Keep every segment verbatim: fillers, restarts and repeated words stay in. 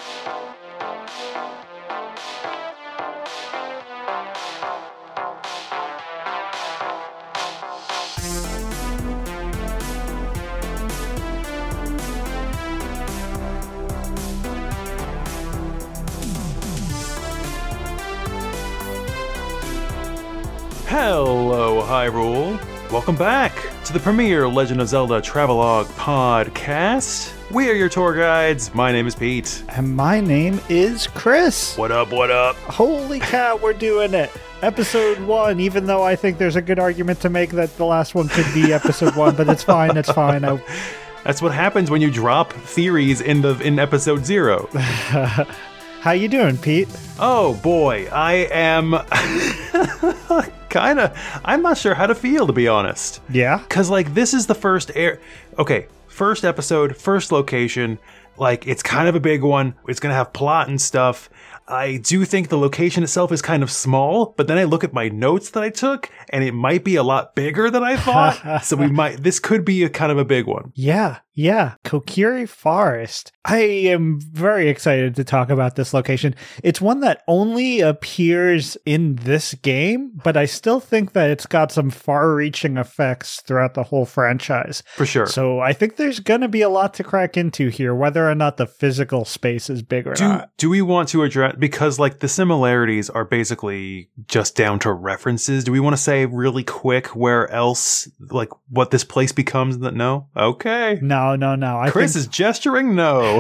Hello, Hyrule. Welcome back to the premier Legend of Zelda Travelogue podcast. We are your tour guides. My name is Pete. And my name is Chris. What up, what up? Holy cow, we're doing it. Episode one, even though I think there's a good argument to make that the last one could be episode one, but it's fine, it's fine. I... That's what happens when you drop theories in the in episode zero. How you doing, Pete? Oh boy, I am kind of, I'm not sure how to feel, to be honest. Yeah? Because, like, this is the first air... Okay, first episode, first location. Like, it's kind of a big one. It's going to have plot and stuff. I do think the location itself is kind of small, but then I look at my notes that I took, and it might be a lot bigger than I thought. So we might, this could be a kind of a big one. Yeah, yeah. Kokiri Forest. I am very excited to talk about this location. It's one that only appears in this game, but I still think that it's got some far-reaching effects throughout the whole franchise. For sure. So I think there's going to be a lot to crack into here, whether or not the physical space is big or do, not. Do we want to address, because like the similarities are basically just down to references, do we want to say really quick where else, like what this place becomes? That no? Okay. No, no, no. I Chris think, is gesturing no.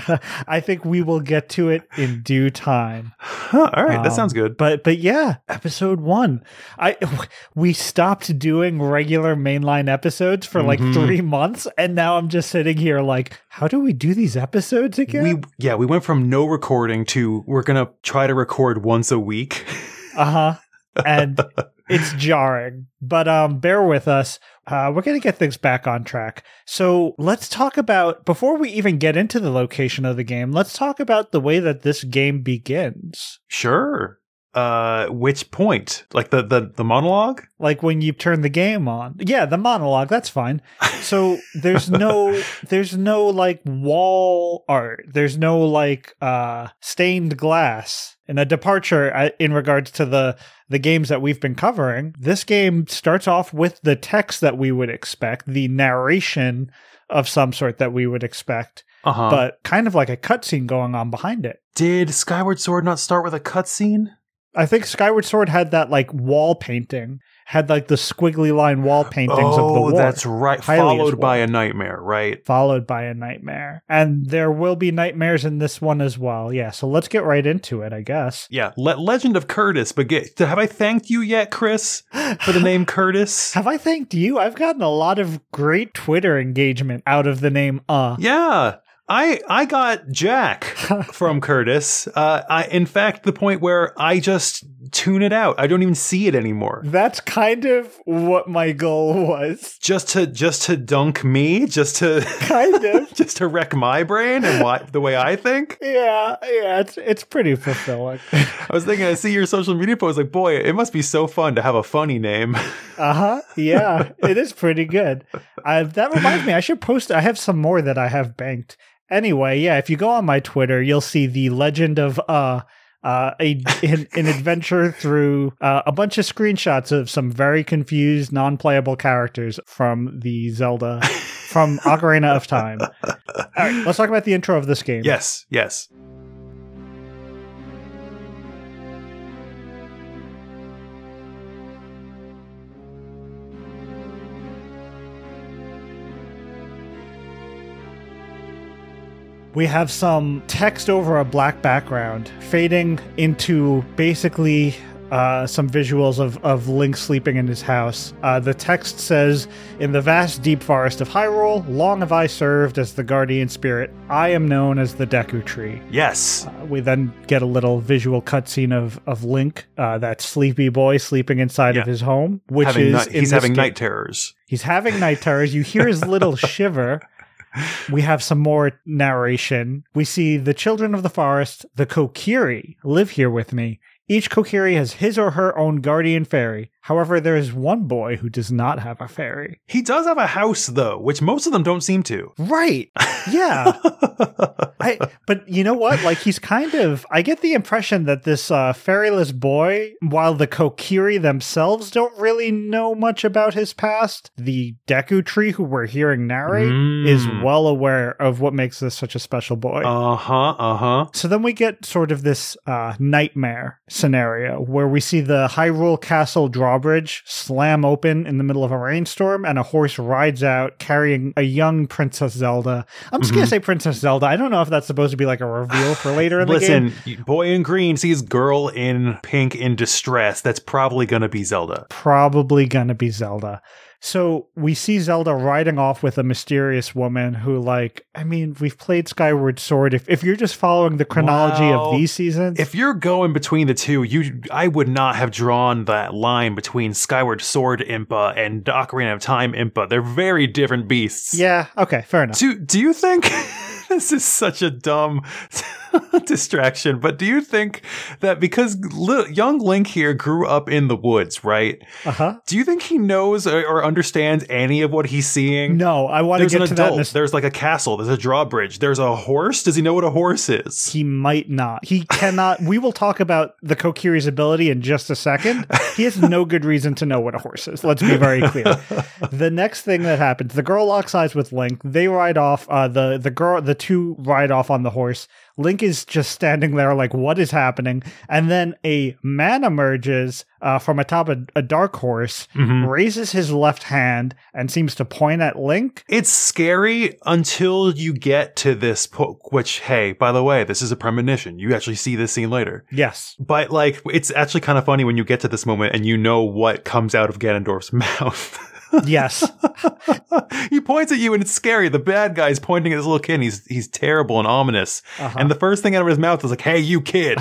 I think we will get to it in due time. Huh, all right, um, that sounds good. But but yeah, episode one. I we stopped doing regular mainline episodes for like mm-hmm. three months, and now I'm just sitting here like, how do we do these episodes again? We yeah, we went from no recording to we're gonna try to record once a week. Uh-huh. And it's jarring, but um, bear with us. Uh, we're going to get things back on track. So let's talk about, before we even get into the location of the game, let's talk about the way that this game begins. Sure. Uh, which point? Like the, the, the monologue? Like when you turn the game on. Yeah, the monologue, that's fine. So there's no, there's no like wall art. There's no like uh, stained glass. And a departure in regards to the, the games that we've been covering. This game starts off with the text that we would expect, the narration of some sort that we would expect. Uh-huh. But kind of like a cutscene going on behind it. Did Skyward Sword not start with a cutscene? I think Skyward Sword had that like wall painting, had like the squiggly line wall paintings oh, of the war. Oh, that's right. Hylia's Followed by war. a nightmare, right? Followed by a nightmare. And there will be nightmares in this one as well. Yeah, so let's get right into it, I guess. Yeah, Le- Legend of Curtis. But get, have I thanked you yet, Chris, for the name Curtis? Have I thanked you? I've gotten a lot of great Twitter engagement out of the name uh. Yeah. I I got Jack from Curtis. Uh, I in fact the point where I just tune it out. I don't even see it anymore. That's kind of what my goal was. Just to just to dunk me, just to kind of just to wreck my brain and why, the way I think. Yeah, yeah, it's it's pretty fulfilling. I was thinking, I see your social media post, like, boy, it must be so fun to have a funny name. Uh huh. Yeah, it is pretty good. Uh, that reminds me, I should post. I have some more that I have banked. Anyway, yeah, if you go on my Twitter, you'll see the legend of uh, uh, a an, an adventure through uh, a bunch of screenshots of some very confused, non-playable characters from the Zelda, from Ocarina of Time. All right, let's talk about the intro of this game. Yes, yes. We have some text over a black background, fading into basically uh, some visuals of, of Link sleeping in his house. Uh, the text says, "In the vast deep forest of Hyrule, long have I served as the guardian spirit. I am known as the Deku Tree." Yes. Uh, we then get a little visual cutscene of, of Link, uh, that sleepy boy sleeping inside yeah. of his home, which having is... Night, he's having game. night terrors. He's having night terrors. You hear his little shiver. We have some more narration. We see the children of the forest, the Kokiri, live here with me. Each Kokiri has his or her own guardian fairy. However, there is one boy who does not have a fairy. He does have a house, though, which most of them don't seem to. Right. Yeah. I, but you know what? Like, he's kind of... I get the impression that this uh, fairyless boy, while the Kokiri themselves don't really know much about his past, the Deku Tree, who we're hearing narrate, Mm. is well aware of what makes this such a special boy. Uh-huh, uh-huh. So then we get sort of this uh, nightmare scenario where we see the Hyrule Castle drawbridge slam open in the middle of a rainstorm, and a horse rides out carrying a young Princess Zelda. I'm just Mhm. going to say Princess Zelda. I don't know if that's supposed to be like a reveal for later in the game. Listen, boy in green sees girl in pink in distress. That's probably going to be Zelda. Probably going to be Zelda. So we see Zelda riding off with a mysterious woman who, like, I mean, we've played Skyward Sword. If if you're just following the chronology Wow. of these seasons, If you're going between the two, you I would not have drawn that line between Skyward Sword Impa and Ocarina of Time Impa. They're very different beasts. yeah, okay, fair enough. Do, do you think this is such a dumb distraction, but do you think that because li- young Link here grew up in the woods, right? Uh huh. Do you think he knows or, or understands any of what he's seeing? No, I want to There's an get to adult. that. In a, s- There's like a castle. There's a drawbridge. There's a horse. Does he know what a horse is? he might not. He cannot. We will talk about the Kokiri's ability in just a second. He has no good reason to know what a horse is. Let's be very clear. The next thing that happens, the girl locks eyes with Link. They ride off. Uh, the the girl, the two ride off on the horse. Link is just standing there like, what is happening? And then a man emerges uh, from atop a, a dark horse, Mhm. raises his left hand, and seems to point at Link. It's scary until you get to this po- which, hey, by the way, this is a premonition. You actually see this scene later. Yes. But, like, it's actually kind of funny when you get to this moment and you know what comes out of Ganondorf's mouth. Yes. He points at you and it's scary. The bad guy's pointing at this little kid and he's, he's terrible and ominous. Uh-huh. And the first thing out of his mouth is like, hey, you kid.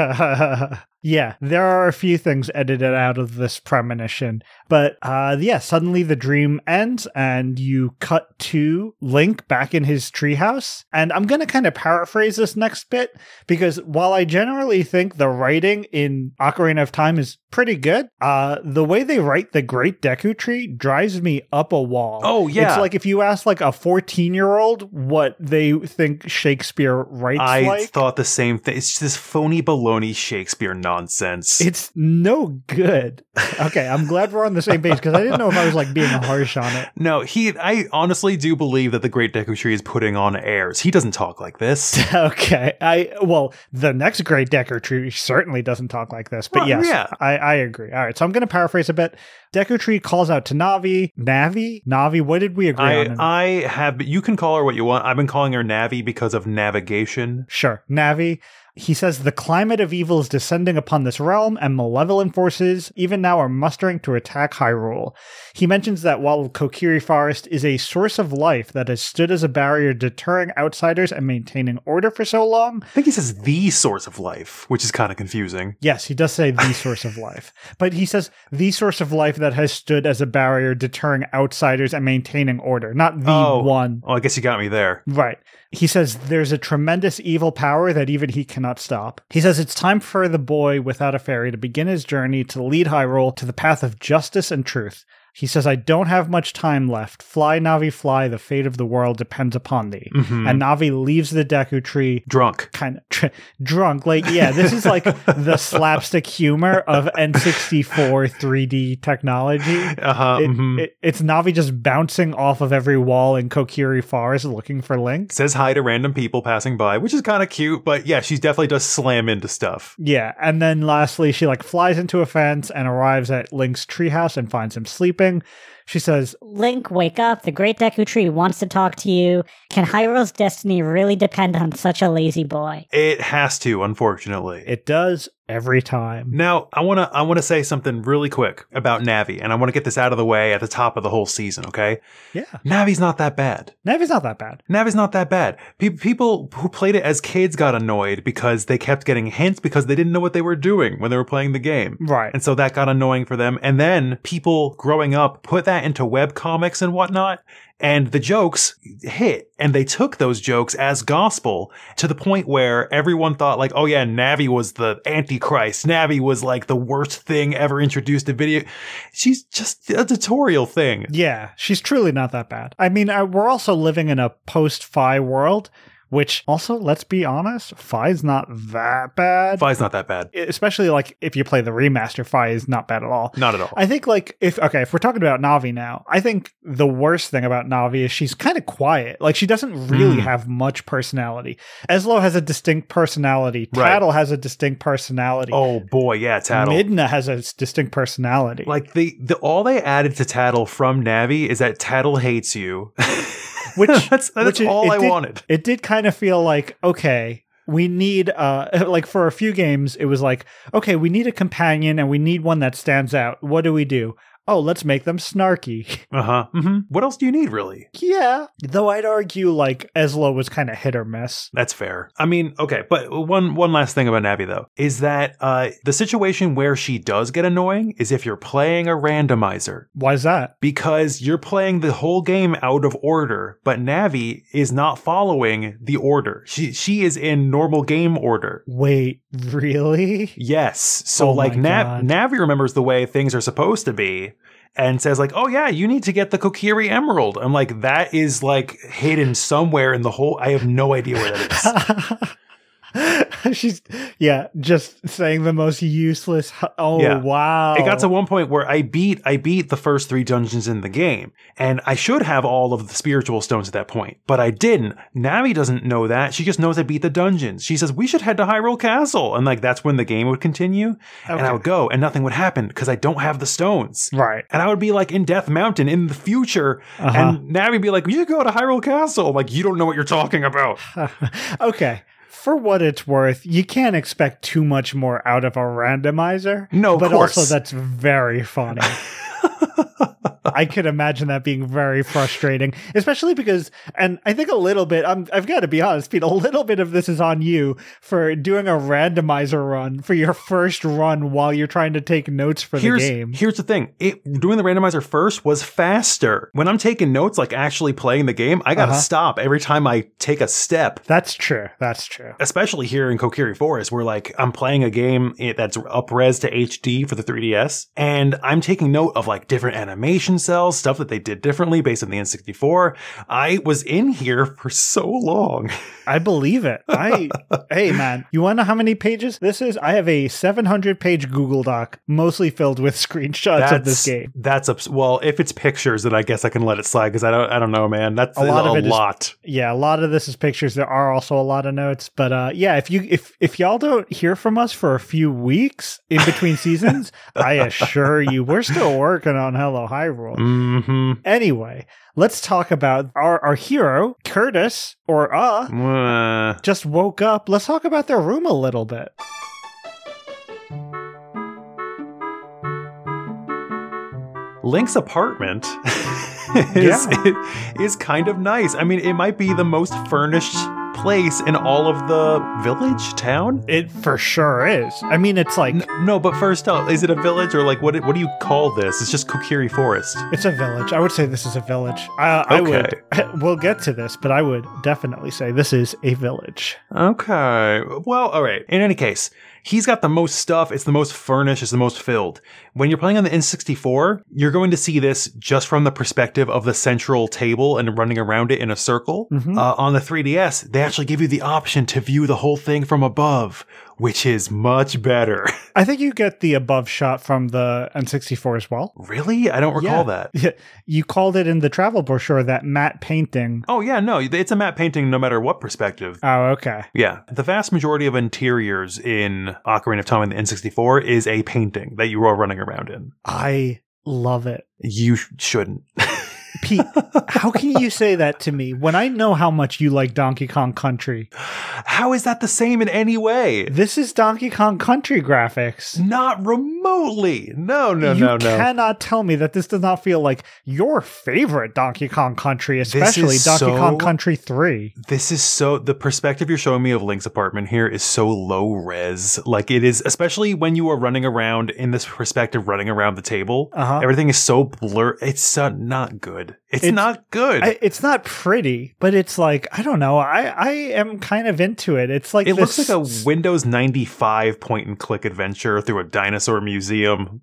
Yeah, there are a few things edited out of this premonition. But uh, yeah, suddenly the dream ends and you cut to Link back in his treehouse. And I'm going to kind of paraphrase this next bit because while I generally think the writing in Ocarina of Time is pretty good, uh, the way they write the Great Deku Tree drives me up a wall. Oh, yeah. It's like if you ask like a fourteen-year-old what they think Shakespeare writes I like. thought the same thing. It's just this phony baloney Shakespeare nonsense. It's no good. Okay, I'm glad we're on the same page because I didn't know if I was like being harsh on it. No, he. I honestly do believe that the Great Deku Tree is putting on airs. He doesn't talk like this. Okay, I well, the next Great Deku Tree certainly doesn't talk like this, but Well, yes, yeah. I, I agree. All right, so I'm going to paraphrase a bit. Deku Tree calls out to Navi. Navi? Navi, what did we agree I on? I have. You can call her what you want. I've been calling her Navi because of navigation. Sure, Navi. He says the climate of evil is descending upon this realm, and malevolent forces even now are mustering to attack Hyrule. He mentions that while Kokiri Forest is a source of life that has stood as a barrier deterring outsiders and maintaining order for so long. I think he says the source of life, which is kind of confusing. Yes, he does say the source of life. But he says the source of life that has stood as a barrier deterring outsiders and maintaining order, not the Oh. one. Oh, I guess you got me there. Right. He says there's a tremendous evil power that even he cannot stop. He says it's time for the boy without a fairy to begin his journey to lead Hyrule to the path of justice and truth. He says, I don't have much time left. Fly, Navi, fly. The fate of the world depends upon thee. Mhm. And Navi leaves the Deku Tree Drunk. kind of tr- drunk. Like, yeah, this is like the slapstick humor of N sixty-four three D technology. Uh-huh. It- mhm. it- it's Navi just bouncing off of every wall in Kokiri Forest looking for Link. Says hi to random people passing by, which is kind of cute, but yeah, she definitely does slam into stuff. Yeah, and then lastly, she like flies into a fence and arrives at Link's treehouse and finds him sleeping. She says, Link, wake up. The Great Deku Tree wants to talk to you. Can Hyrule's destiny really depend on such a lazy boy? It has to, unfortunately. it does every time. Now, I want to I want to say something really quick about Navi, and I want to get this out of the way at the top of the whole season, okay? Yeah. Navi's not that bad. Navi's not that bad. Navi's not that bad. Pe- people who played it as kids got annoyed because they kept getting hints because they didn't know what they were doing when they were playing the game. Right. And so that got annoying for them. And then people growing up put that into web comics and whatnot, And the jokes hit, and they took those jokes as gospel to the point where everyone thought like, oh yeah, Navi was the Antichrist. Navi was like the worst thing ever introduced to video. She's just a tutorial thing. Yeah, she's truly not that bad. I mean, uh, we're also living in a post-Fi world, which also, let's be honest, Fi's not that bad. Fi's not that bad. Especially like if you play the remaster, Fi is not bad at all. Not at all. I think like if, okay, if we're talking about Navi now, I think the worst thing about Navi is she's kind of quiet. Like she doesn't really mm. have much personality. Eslo has a distinct personality. Tattle right. has a distinct personality. Oh boy, yeah, Tattle. Midna has a distinct personality. Like the, the all they added to Tattle from Navi is that Tattle hates you. Which that's, that's which all it, it I did, wanted. It did kind of feel like, okay, we need, uh, like for a few games, it was like, okay, we need a companion and we need one that stands out. What do we do? Oh, let's make them snarky. Uh-huh. Mm-hmm. What else do you need, really? Yeah. Though I'd argue, like, Eslo was kind of hit or miss. That's fair. I mean, okay, but one one last thing about Navi, though, is that uh, the situation where she does get annoying is if you're playing a randomizer. Why is that? Because you're playing the whole game out of order, but Navi is not following the order. She she is in normal game order. Wait, really? Yes. So, oh like, Nav- Navi remembers the way things are supposed to be. And says like, oh yeah, you need to get the Kokiri Emerald. I'm like, that is like hidden somewhere in the whole, I have no idea where that is. She's, yeah, just saying the most useless. Oh, yeah. Wow. It got to one point where I beat, I beat the first three dungeons in the game, and I should have all of the spiritual stones at that point, but I didn't. Navi doesn't know that. She just knows I beat the dungeons. She says, we should head to Hyrule Castle. And like, that's when the game would continue. Okay. And I would go and nothing would happen because I don't have the stones. Right. And I would be like in Death Mountain in the future. Uh-huh. And Navi would be like, we should go to Hyrule Castle. I'm like, you don't know what you're talking about. Okay. For what it's worth, you can't expect too much more out of a randomizer. No, of but course. also that's very funny. I could imagine that being very frustrating, especially because, and I think a little bit, I'm, I've got to be honest, Pete, a little bit of this is on you for doing a randomizer run for your first run while you're trying to take notes for here's, the game. Here's the thing. It, doing the randomizer first was faster. When I'm taking notes, like actually playing the game, I got to uh-huh. stop every time I take a step. That's true. That's true. Especially here in Kokiri Forest, where like I'm playing a game that's up-res to H D for the three D S, and I'm taking note of like different animation cells, stuff that they did differently based on the N sixty-four. I was in here for so long. I believe it. I hey man, you want to know how many pages this is? I have a seven hundred page Google Doc, mostly filled with screenshots that's, of this game. That's ups- well, if it's pictures, then I guess I can let it slide because I don't, I don't know, man. That's a, a lot. Of it lot. Is, yeah, a lot of this is pictures. There are also a lot of notes, but uh, yeah, if you if if y'all don't hear from us for a few weeks in between seasons, I assure you, we're still working on Hello Hyrule. Mm-hmm. Anyway, let's talk about our, our hero, Curtis, or uh, uh, just woke up. Let's talk about their room a little bit. Link's apartment is, yeah. is kind of nice. I mean, it might be the most furnished place in all of the village town. It for sure is. I mean, it's like N- no, but first, uh, is it a village or like what? What do you call this? It's just Kokiri Forest. It's a village. I would say this is a village. I, okay. I would. We'll get to this, but I would definitely say this is a village. Okay. Well, all right. In any case, he's got the most stuff. It's the most furnished. It's the most filled. When you're playing on the N sixty-four, you're going to see this just from the perspective of the central table and running around it in a circle. Mm-hmm. Uh, on the three D S, they actually give you the option to view the whole thing from above, which is much better. I think you get the above shot from the N sixty-four as well. Really? I don't recall yeah. that. Yeah. You called it in the travel brochure that matte painting. Oh, yeah, no, it's a matte painting no matter what perspective. Oh, okay. Yeah. The vast majority of interiors in Ocarina of Time and the N sixty-four is a painting that you are running around in. I love it. You sh- shouldn't. Pete, how can you say that to me when I know how much you like Donkey Kong Country? How is that the same in any way? This is Donkey Kong Country graphics. Not remotely. No, no, you no, no. You cannot tell me that this does not feel like your favorite Donkey Kong Country, especially Donkey so, Kong Country three. This is so, the perspective you're showing me of Link's apartment here is so low res. Like it is, especially when you are running around in this perspective, running around the table. Uh-huh. Everything is so blurred. It's so not good. good. It's, It's- not good. I, it's not pretty, but it's like, I don't know. I, I am kind of into it. It's like it this, looks like a Windows ninety-five point and click adventure through a dinosaur museum.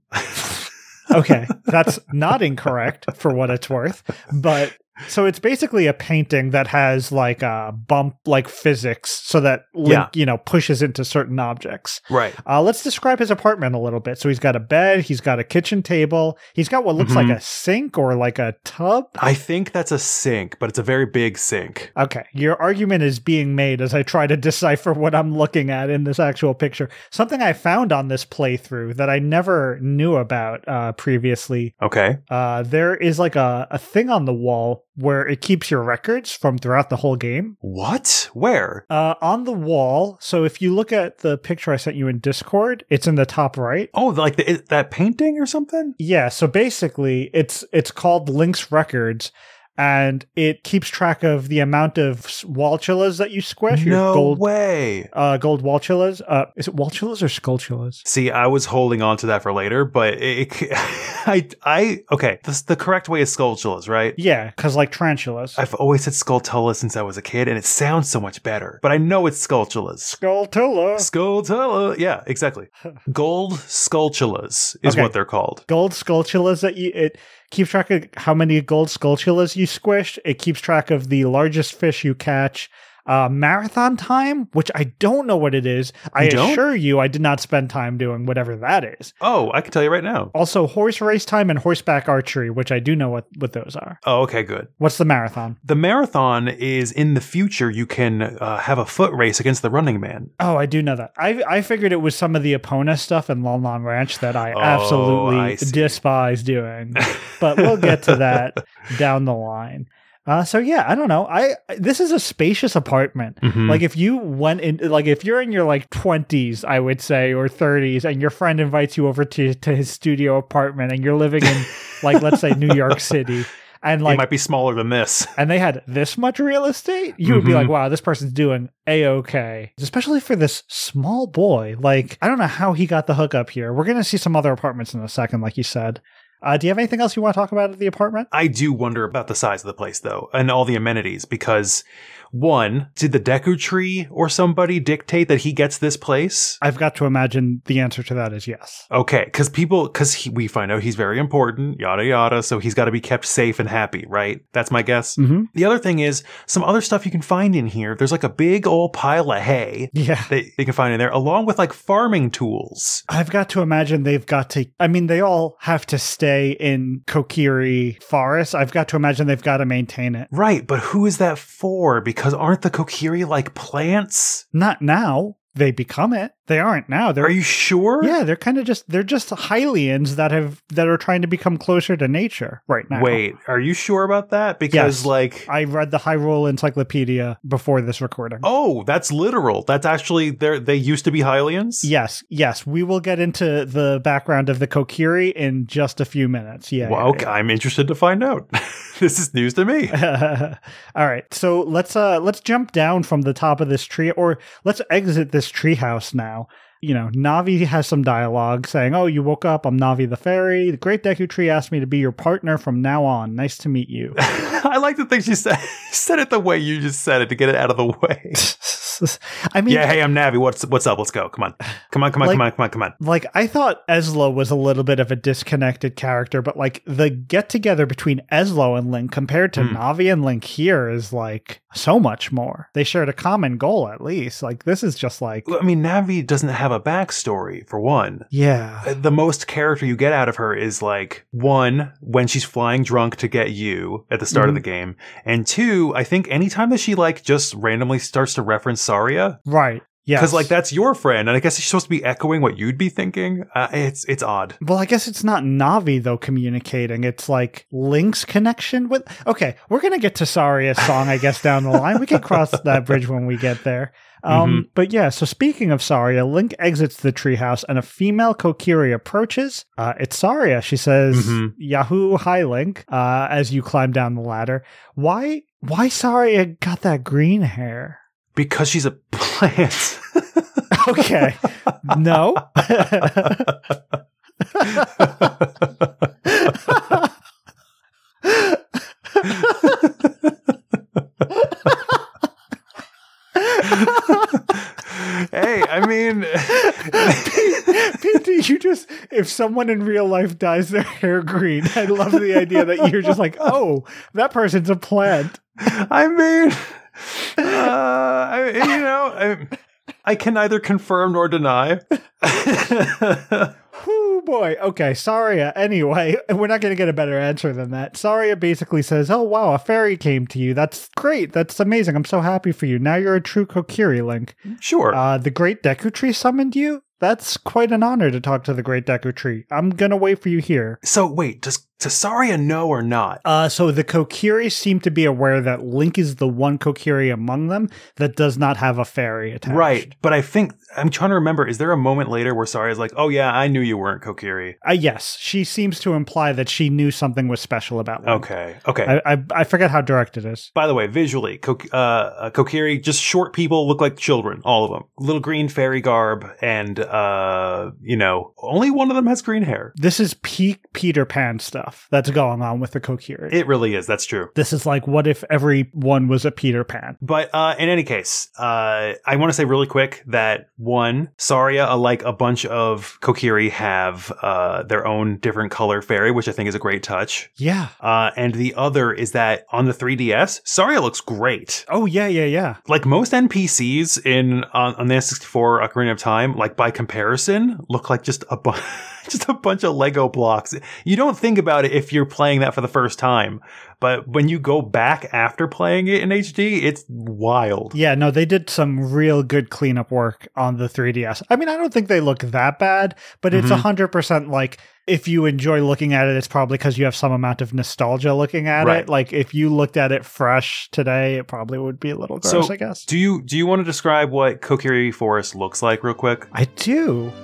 Okay, that's not incorrect for what it's worth, but so it's basically a painting that has like a bump like physics so that Link, Yeah. you know, pushes into certain objects. Right. Uh, let's describe his apartment a little bit. So he's got a bed, he's got a kitchen table, he's got what looks Mhm. like a sink or like a tub. I think that's a sink, but it's a very big sink. Okay, your argument is being made as I try to decipher what I'm looking at in this actual picture. Something I found on this playthrough that I never knew about uh, previously. Okay. Uh, there is like a, a thing on the wall where it keeps your records from throughout the whole game. What? Where? Uh, on the wall, so if you look at the picture I sent you in Discord, it's in the top right. Oh, like the, is that painting or something? Yeah, so basically it's it's called Link's Records, and it keeps track of the amount of s- Walchillas that you squish. your No gold, way. uh, gold Walchillas. Uh, is it Walchillas or Skullchillas? See, I was holding on to that for later, but it, it, I, I, okay, this, the correct way is Skulltulas, right? Yeah, because like tarantulas. I've always said Skulltula since I was a kid, and it sounds so much better, but I know it's Skulltulas. Skulltula. Skulltula, yeah, exactly. Gold Skulltulas is Okay. what they're called. Gold Skullchillas that you it keeps track of how many gold Skullchillas you squished. It keeps track of the largest fish you catch. Uh, marathon time, which I don't know what it is. I You don't? assure you, I did not spend time doing whatever that is. Oh, I can tell you right now. Also, horse race time and horseback archery, which I do know what, what those are. Oh, okay, good. What's the marathon? The marathon is in the future. You can uh, have a foot race against the Running Man. Oh, I do know that. I I figured it was some of the Epona stuff in Lon Lon Ranch that I Oh, absolutely I see. despise doing. But we'll get to that down the line. Uh, so yeah, I don't know. I this is a spacious apartment. Mhm. Like if you went in, like if you're in your like twenties, I would say, or thirties, and your friend invites you over to to his studio apartment, and you're living in like let's say New York City, and it like might be smaller than this. and they had this much real estate, you would be Mhm. like, wow, this person's doing a-okay. Especially for this small boy. Like, I don't know how he got the hookup here. We're going to see some other apartments in a second, like you said. Uh, do you have anything else you want to talk about at the apartment? I do wonder about the size of the place, though, and all the amenities, because one, did the Deku Tree or somebody dictate that he gets this place? I've got to imagine the answer to that is yes. Okay, because people, because we find out he's very important, yada yada, so he's got to be kept safe and happy, right? That's my guess. Mm-hmm. The other thing is some other stuff you can find in here. There's like a big old pile of hay Yeah. that you can find in there, along with like farming tools. I've got to imagine they've got to, I mean, they all have to stay in Kokiri Forest. I've got to imagine they've got to maintain it. Right, but who is that for? Because aren't the Kokiri like plants? Not now. They become it. They aren't now. They're Are you sure? Yeah, they're kind of just they're just Hylians that have that are trying to become closer to nature right now. Wait, are you sure about that? Because Yes. like I read the Hyrule Encyclopedia before this recording. oh, that's literal. That's actually they they used to be Hylians? Yes, yes, we will get into the background of the Kokiri in just a few minutes. Yeah. Well, okay, I'm interested to find out. This is news to me. yeah. All right, so let's uh let's jump down from the top of this tree, or let's exit this treehouse now. You know, Navi has some dialogue saying, "Oh, you woke up. I'm Navi the fairy. The Great Deku Tree asked me to be your partner from now on. Nice to meet you." I like the thing she said. said it the way you just said it to get it out of the way. I mean, Yeah, hey, I'm Navi. What's what's up? Let's go. Come on. Come on, come on, Like- come on, come on, come on. like I thought Eslo was a little bit of a disconnected character, but like the get together between Eslo and Link compared to Hmm. Navi and Link here is like so much more. They shared a common goal at least. Like this is just like I mean, Navi doesn't have a backstory, for one. yeah. The most character you get out of her is like, one, when she's flying drunk to get you at the start of Mhm. the game. And two, I think anytime that she like just randomly starts to reference Saria, Right. Yeah. because like that's your friend, and I guess she's supposed to be echoing what you'd be thinking. Uh, it's it's odd. Well, I guess it's not Navi though communicating. It's like Link's connection with. Okay, we're gonna get to Saria's song, I guess, down the line. We can cross that bridge when we get there. Um, But yeah, so speaking of Saria, Link exits the treehouse and a female Kokiri approaches. Uh, it's Saria. She says, Mhm. "Yahoo, hi Link." Uh, as you climb down the ladder, why? Why Saria got that green hair? Because she's a plant. Okay, no. mean, P T, you just, if someone in real life dyes their hair green, I love the idea that you're just like, oh, that person's a plant. I mean, uh, I, you know, I, I can neither confirm nor deny. Whoo, boy. Okay, Saria. Anyway, we're not going to get a better answer than that. Saria basically says, oh, wow, a fairy came to you. That's great. That's amazing. I'm so happy for you. Now you're a true Kokiri, Link. Sure. Uh, the Great Deku Tree summoned you? That's quite an honor to talk to the Great Deku Tree. I'm going to wait for you here. So wait, does, does Saria know or not? Uh, so the Kokiri seem to be aware that Link is the one Kokiri among them that does not have a fairy attached. Right, but I think, I'm trying to remember, is there a moment later where Saria's like, oh yeah, I knew you weren't Kokiri? Uh, yes, she seems to imply that she knew something was special about Link. Okay, okay. I, I, I forget how direct it is. By the way, visually, Kok- uh, uh, Kokiri, just short people, look like children, all of them. Little green fairy garb, and, uh, you know, only one of them has green hair. This is peak Peter Pan stuff that's going on with the Kokiri. It really is, that's true. This is like, what if everyone was a Peter Pan? But uh, in any case, uh, I want to say really quick that one, Saria, uh, like a bunch of Kokiri, have uh, their own different color fairy, which I think is a great touch. Yeah. Uh, and the other is that on the three D S, Saria looks great. Oh, yeah, yeah, yeah. Like most N P Cs in on, on the N sixty-four Ocarina of Time, like by comparison, look like just a bunch. Just a bunch of Lego blocks. You don't think about it if you're playing that for the first time, but when you go back after playing it in H D, it's wild. Yeah, no, they did some real good cleanup work on the three D S. I mean, I don't think they look that bad, but it's mm-hmm. one hundred percent like, if you enjoy looking at it, it's probably because you have some amount of nostalgia looking at right. it. Like, if you looked at it fresh today, it probably would be a little gross, so I guess. Do you, do you want to describe what Kokiri Forest looks like real quick? I do.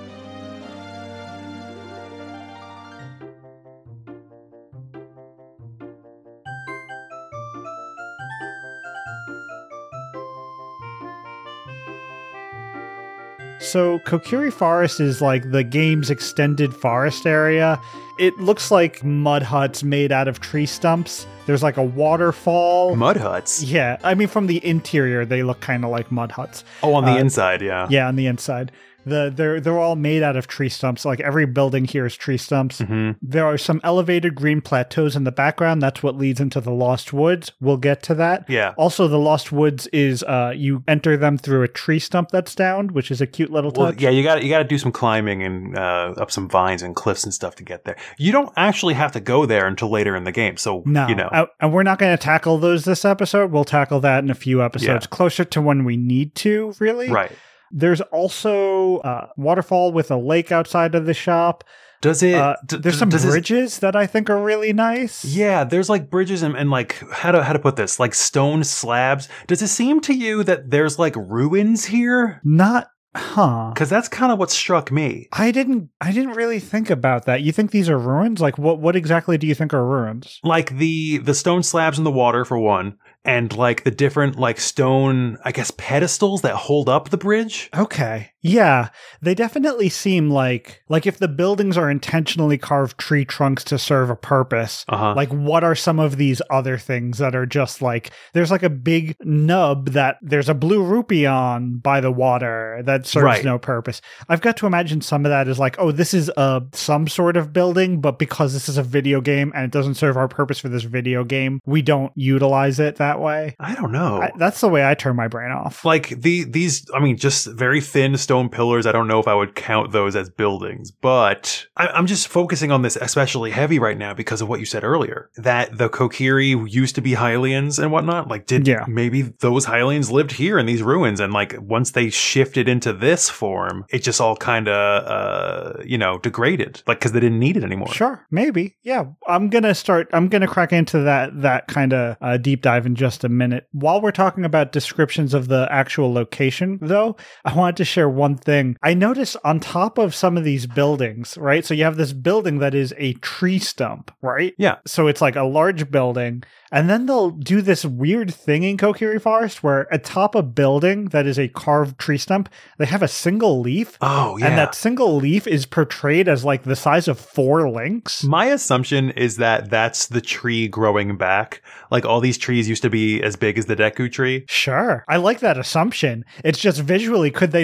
So Kokiri Forest is like the game's extended forest area. It looks like mud huts made out of tree stumps. There's like a waterfall. Mud huts? Yeah. I mean, from the interior, they look kind of like mud huts. Oh, on the uh, inside, yeah. Yeah, on the inside. The, they're they're all made out of tree stumps. Like every building here is tree stumps. Mm-hmm. There are some elevated green plateaus in the background. That's what leads into the Lost Woods. We'll get to that. Yeah. Also, the Lost Woods is uh, you enter them through a tree stump that's downed, which is a cute little touch. Well, yeah, you got you got to do some climbing and uh, up some vines and cliffs and stuff to get there. You don't actually have to go there until later in the game. So no, you know, uh, and we're not going to tackle those this episode. We'll tackle that in a few episodes yeah. closer to when we need to. Really, right. There's also a waterfall with a lake outside of the shop. Does it? Uh, d- there's some does bridges it, that I think are really nice. Yeah, there's like bridges and, and like how to how to put this, like stone slabs. Does it seem to you that there's like ruins here? Not, huh? Because that's kind of what struck me. I didn't. I didn't really think about that. You think these are ruins? Like, what? What exactly do you think are ruins? Like the the stone slabs in the water for one. And like the different like stone, I guess, pedestals that hold up the bridge. Okay. Yeah. They definitely seem like, like if the buildings are intentionally carved tree trunks to serve a purpose, uh-huh. like what are some of these other things that are just like, there's like a big nub that there's a blue rupee on by the water that serves right. no purpose. I've got to imagine some of that is like, oh, this is a, some sort of building, but because this is a video game and it doesn't serve our purpose for this video game, we don't utilize it that way. I don't know. I, that's the way I turn my brain off. Like the these, I mean, just very thin stone pillars. I don't know if I would count those as buildings, but I, I'm just focusing on this especially heavy right now because of what you said earlier, that the Kokiri used to be Hylians and whatnot. Like, did yeah. maybe those Hylians lived here in these ruins, and like once they shifted into this form, it just all kind of, uh, you know, degraded, like because they didn't need it anymore. Sure, maybe, yeah. I'm gonna start. I'm gonna crack into that that kind of uh, deep dive in just a minute. While we're talking about descriptions of the actual location, though, I wanted to share one thing. I noticed on top of some of these buildings, right? So you have this building that is a tree stump, right? Yeah. So it's like a large building. And then they'll do this weird thing in Kokiri Forest where atop a building that is a carved tree stump, they have a single leaf. Oh, yeah. And that single leaf is portrayed as like the size of four links. My assumption is that that's the tree growing back. Like all these trees used to be as big as the Deku tree. Sure. I like that assumption. It's just visually, could they not have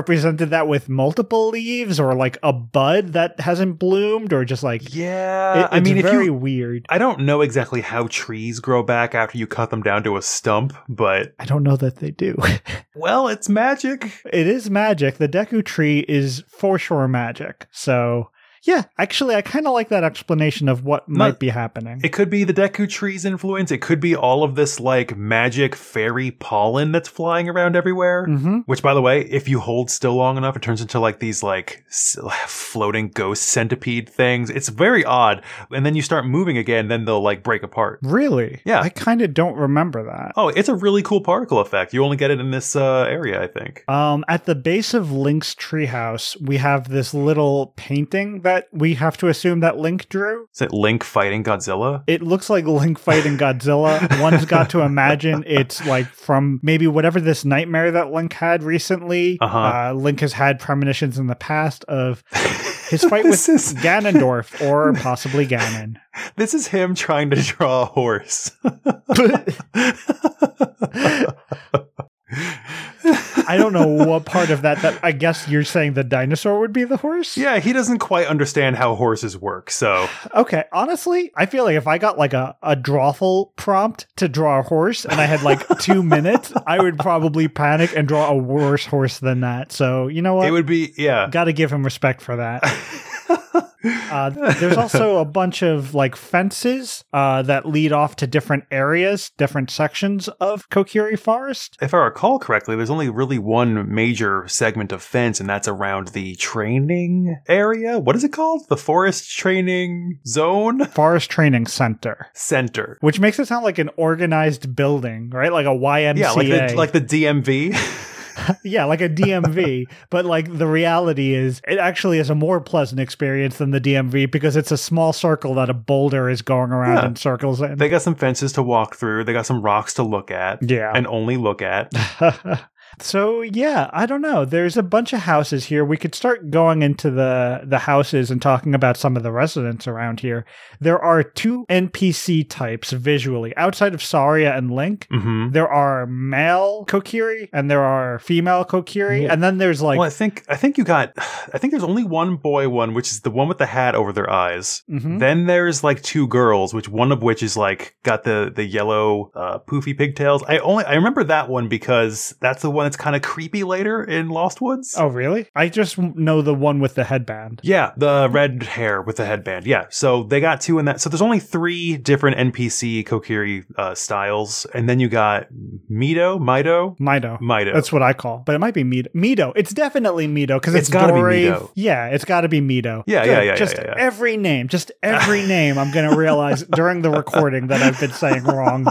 represented that with multiple leaves or like a bud that hasn't bloomed or just like Yeah, it, it's I mean, if very you, weird. I don't know exactly how trees grow back after you cut them down to a stump, but I don't know that they do. well, it's magic. It is magic. The Deku tree is for sure magic. So yeah, actually, I kind of like that explanation of what No, might be happening. It could be the Deku tree's influence. It could be all of this like magic fairy pollen that's flying around everywhere. Mm-hmm. Which, by the way, if you hold still long enough, it turns into like these like s- floating ghost centipede things. It's very odd. And then you start moving again, then they'll like break apart. Really? Yeah. I kind of don't remember that. Oh, it's a really cool particle effect. You only get it in this uh, area, I think. Um, at the base of Link's treehouse, we have this little painting that we have to assume that Link drew. Is it Link fighting Godzilla? It looks like Link fighting Godzilla. One's got to imagine it's like from maybe whatever this nightmare that Link had recently. Uh-huh. Uh, Link has had premonitions in the past of his fight with This is- Ganondorf or possibly Ganon. This is him trying to draw a horse. I don't know what part of that, that I guess you're saying the dinosaur would be the horse? Yeah, he doesn't quite understand how horses work, so... Okay, honestly, I feel like if I got like a, a drawful prompt to draw a horse and I had like two minutes, I would probably panic and draw a worse horse than that. So, you know what? It would be, yeah. Got to give him respect for that. Uh, there's also a bunch of like fences uh, that lead off to different areas, different sections of Kokiri Forest. If I recall correctly, there's only really one major segment of fence, and that's around the training area. What is it called? The Forest Training Zone? Forest Training Center. Center. Which makes it sound like an organized building, right? Like a Y M C A. Yeah, like the, like the D M V. Yeah, like a D M V. But like the reality is it actually is a more pleasant experience than the D M V because it's a small circle that a boulder is going around Yeah. in circles in. They got some fences to walk through. They got some rocks to look at. Yeah. And only look at. So yeah, I don't know. There's a bunch of houses here. We could start going into the the houses and talking about some of the residents around here. There are two N P C types visually outside of Saria and Link. Mm-hmm. There are male Kokiri and there are female Kokiri, Yeah. and then there's like Well, I think I think you got. I think there's only one boy one, which is the one with the hat over their eyes. Mhm. Then there's like two girls, which one of which is like got the the yellow uh, poofy pigtails. I only I remember that one because that's the one that's kind of creepy later in Lost Woods. Oh, really? I just know the one with the headband. Yeah, the red hair with the headband. Yeah, so they got two in that. So there's only three different N P C Kokiri uh, styles, and then you got Mido, Mido, Mido. Mido. That's what I call, but it might be Mido. Mido. It's definitely Mido because it's, It's gotta be Dorave. Mido. Yeah, it's got to be Mido. Yeah, Good. yeah, yeah, Just yeah, yeah. every name, just every name. I'm going to realize during the recording that I've been saying wrong.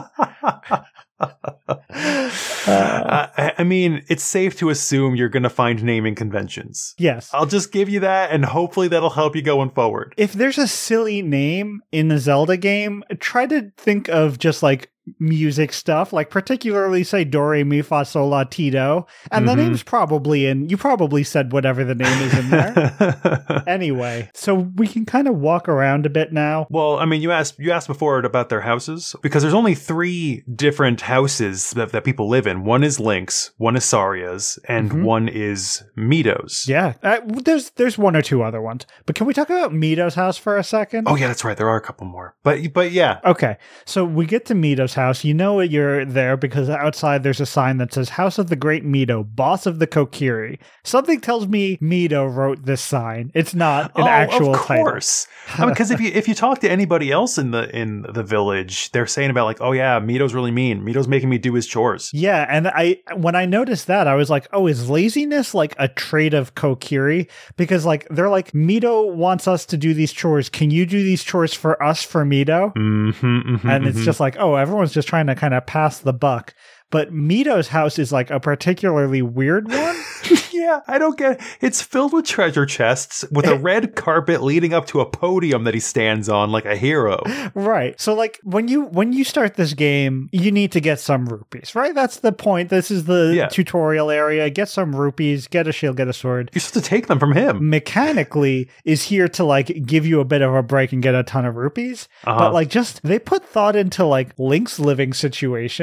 Uh, I I mean, it's safe to assume you're going to find naming conventions. Yes. I'll just give you that, and hopefully that'll help you going forward. If there's a silly name in the Zelda game, try to think of just like music stuff, like particularly say Do Re Mi Fa Sol La Ti Do, and the Mhm. name's probably in. You probably said whatever the name is in there. Anyway, so we can kind of walk around a bit now. Well, I mean, you asked you asked before about their houses because there's only three different houses that, that people live in. One is Link's, one is Saria's, and Mhm. one is Mido's. Yeah, uh, there's there's one or two other ones, but can we talk about Mido's house for a second? Oh yeah, that's right. There are a couple more, but but yeah, Okay, so we get to Mido's house. You know you're there because outside there's a sign that says House of the Great Mido, Boss of the Kokiri. Something tells me Mido wrote this sign. It's not an oh, actual of title. course. I mean, because if you if you talk to anybody else in the in the village, they're saying about like, oh yeah, Mido's really mean. Mido's making me do his chores. Yeah, and I when I noticed that, I was like, oh, is laziness like a trait of Kokiri? Because like they're like, Mido wants us to do these chores. Can you do these chores for us for Mido? Mm-hmm, mm-hmm, And it's mm-hmm. just like, oh, everyone's just trying to kind of pass the buck. But Mido's house is like a particularly weird one. yeah, I don't get it. It's filled with treasure chests with a red carpet leading up to a podium that he stands on like a hero. Right. So like when you when you start this game, you need to get some rupees, right? That's the point. This is the Yeah. tutorial area. Get some rupees, get a shield, get a sword. You're supposed to take them from him. Mechanically is here to like give you a bit of a break and get a ton of rupees. Uh-huh. But like just they put thought into like Link's living situation.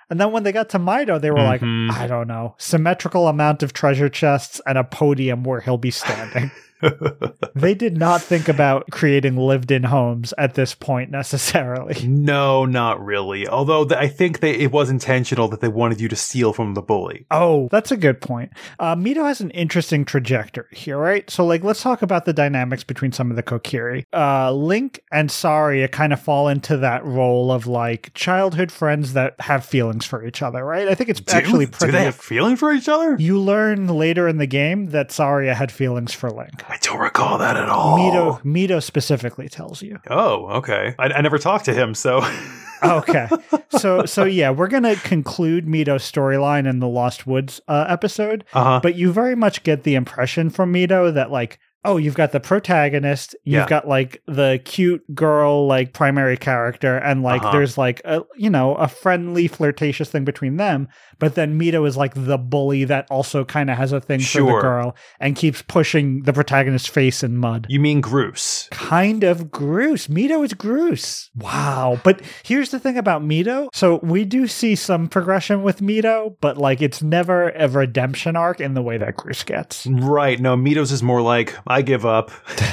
And then when they got to Mido, they were Mhm. like, I don't know, symmetrical amount of treasure chests and a podium where he'll be standing. They did not think about creating lived-in homes at this point necessarily. No, not really. Although th- I think they, it was intentional that they wanted you to steal from the bully. Oh, that's a good point. Uh, Mito has an interesting trajectory here, right? So, like, let's talk about the dynamics between some of the Kokiri. Uh, Link and Saria kind of fall into that role of, like, childhood friends that have feelings for each other, right? I think it's Do, actually do pretty... they have feeling for each other? You learn later in the game that Saria had feelings for Link. I don't recall that at all. Mito, Mito specifically tells you. Oh, okay. I, I never talked to him, so... Okay. So so yeah, we're going to conclude Mito's storyline in the Lost Woods uh, episode, Uh-huh. but you very much get the impression from Mito that, like, oh, you've got the protagonist, you've Yeah. got, like, the cute girl, like, primary character, and, like, Uh-huh. there's, like, a, you know, a friendly, flirtatious thing between them, but then Mito is, like, the bully that also kind of has a thing for Sure. the girl and keeps pushing the protagonist's face in mud. You mean Groose? Kind of Groose. Mito is Groose. Wow. But here's the thing about Mito. So we do see some progression with Mito, but, like, it's never a redemption arc in the way that Groose gets. Right. No, Mitos is more like, I give up.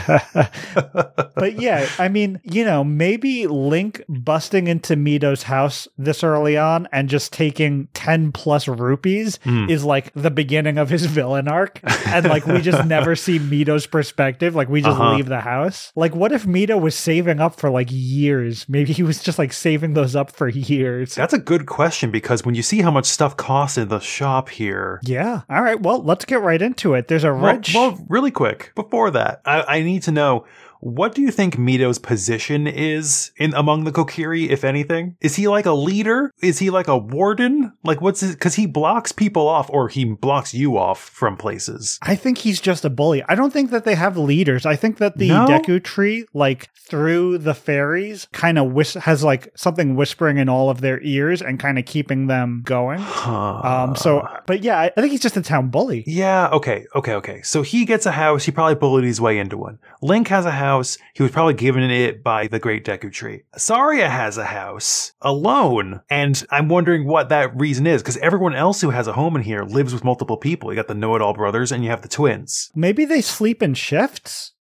But yeah, I mean, you know, maybe Link busting into Mito's house this early on and just taking ten plus rupees Mm. is like the beginning of his villain arc. And, like, we just never see Mito's perspective. Like, we just Uh-huh. leave the house. Like, what if Mito was saving up for, like, years? Maybe he was just, like, saving those up for years. That's a good question, because when you see how much stuff costs in the shop here... Yeah. All right. Well, let's get right into it. There's a Well, red. sh- well, really quick, before that, I, I need to know, what do you think Mito's position is in among the Kokiri, if anything? Is he like a leader? Is he like a warden? Like, what's his... Because he blocks people off, or he blocks you off from places. I think he's just a bully. I don't think that they have leaders. I think that the No? Deku tree, like, through the fairies, kind of whis- has, like, something whispering in all of their ears and kind of keeping them going. Um. So, but yeah, I, I think he's just a town bully. Yeah, okay, okay, okay. So he gets a house, he probably bullied his way into one. Link has a house, he was probably given it by the Great Deku Tree. Saria has a house alone, and I'm wondering what that reason is, because everyone else who has a home in here lives with multiple people. You got the Know-It-All brothers, and you have the twins. Maybe they sleep in shifts.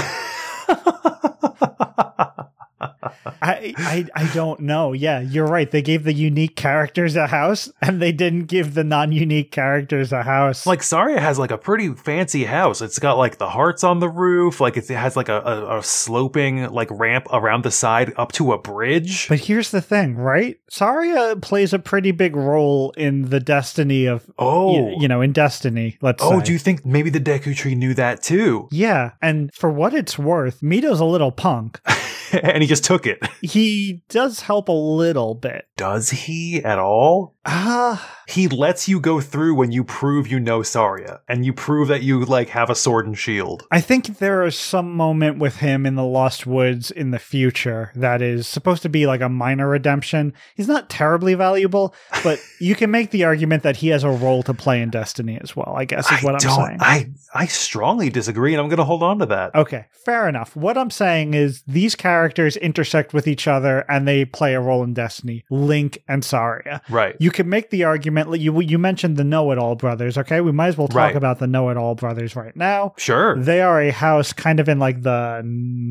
I, I I don't know. Yeah, you're right. They gave the unique characters a house, and they didn't give the non-unique characters a house. Like, Saria has like a pretty fancy house. It's got like the hearts on the roof, like it has like a, a, a sloping like ramp around the side up to a bridge. But here's the thing, right? Saria plays a pretty big role in the destiny of, Oh. you, you know, in Destiny, let's Oh, say. do you think maybe the Deku Tree knew that too? Yeah, and for what it's worth, Mito's a little punk. And he just took it. He does help a little bit. Does he at all? Ah, He lets you go through when you prove you know Saria, and you prove that you like have a sword and shield. I think there is some moment with him in the Lost Woods in the future that is supposed to be like a minor redemption. He's not terribly valuable, but you can make the argument that he has a role to play in Destiny as well, I guess is what I I'm don't, saying. I I strongly disagree, and I'm going to hold on to that. Okay, fair enough. What I'm saying is these characters intersect with each other and they play a role in Destiny. Link and Saria. Right. You can make the argument, like, you you mentioned the Know-It-All brothers, okay? We might as well talk Right. about the Know-It-All brothers right now. Sure. They are a house kind of in like the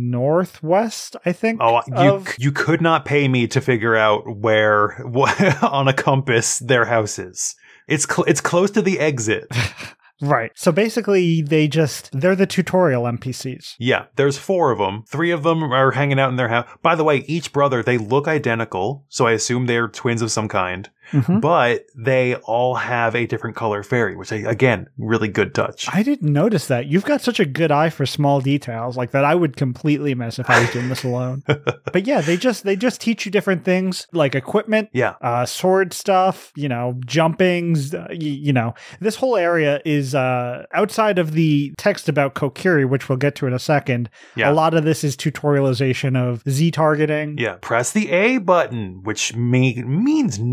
northwest, I think. Oh, you of- you could not pay me to figure out where what, on a compass their house is. It's cl- it's close to the exit. Right. So basically, they just, they're the tutorial N P Cs. Yeah, there's four of them. Three of them are hanging out in their house. By the way, each brother, they look identical, so I assume they're twins of some kind. Mhm. But they all have a different color fairy, which, I, again, really good touch. I didn't notice that. You've got such a good eye for small details like that. I would completely miss if I was doing this alone. But yeah, they just they just teach you different things like equipment, Yeah. uh, sword stuff, you know, jumpings. Uh, y- you know, this whole area is uh, outside of the text about Kokiri, which we'll get to in a second. Yeah. A lot of this is tutorialization of Z targeting. Yeah, press the A button, which me- means nothing.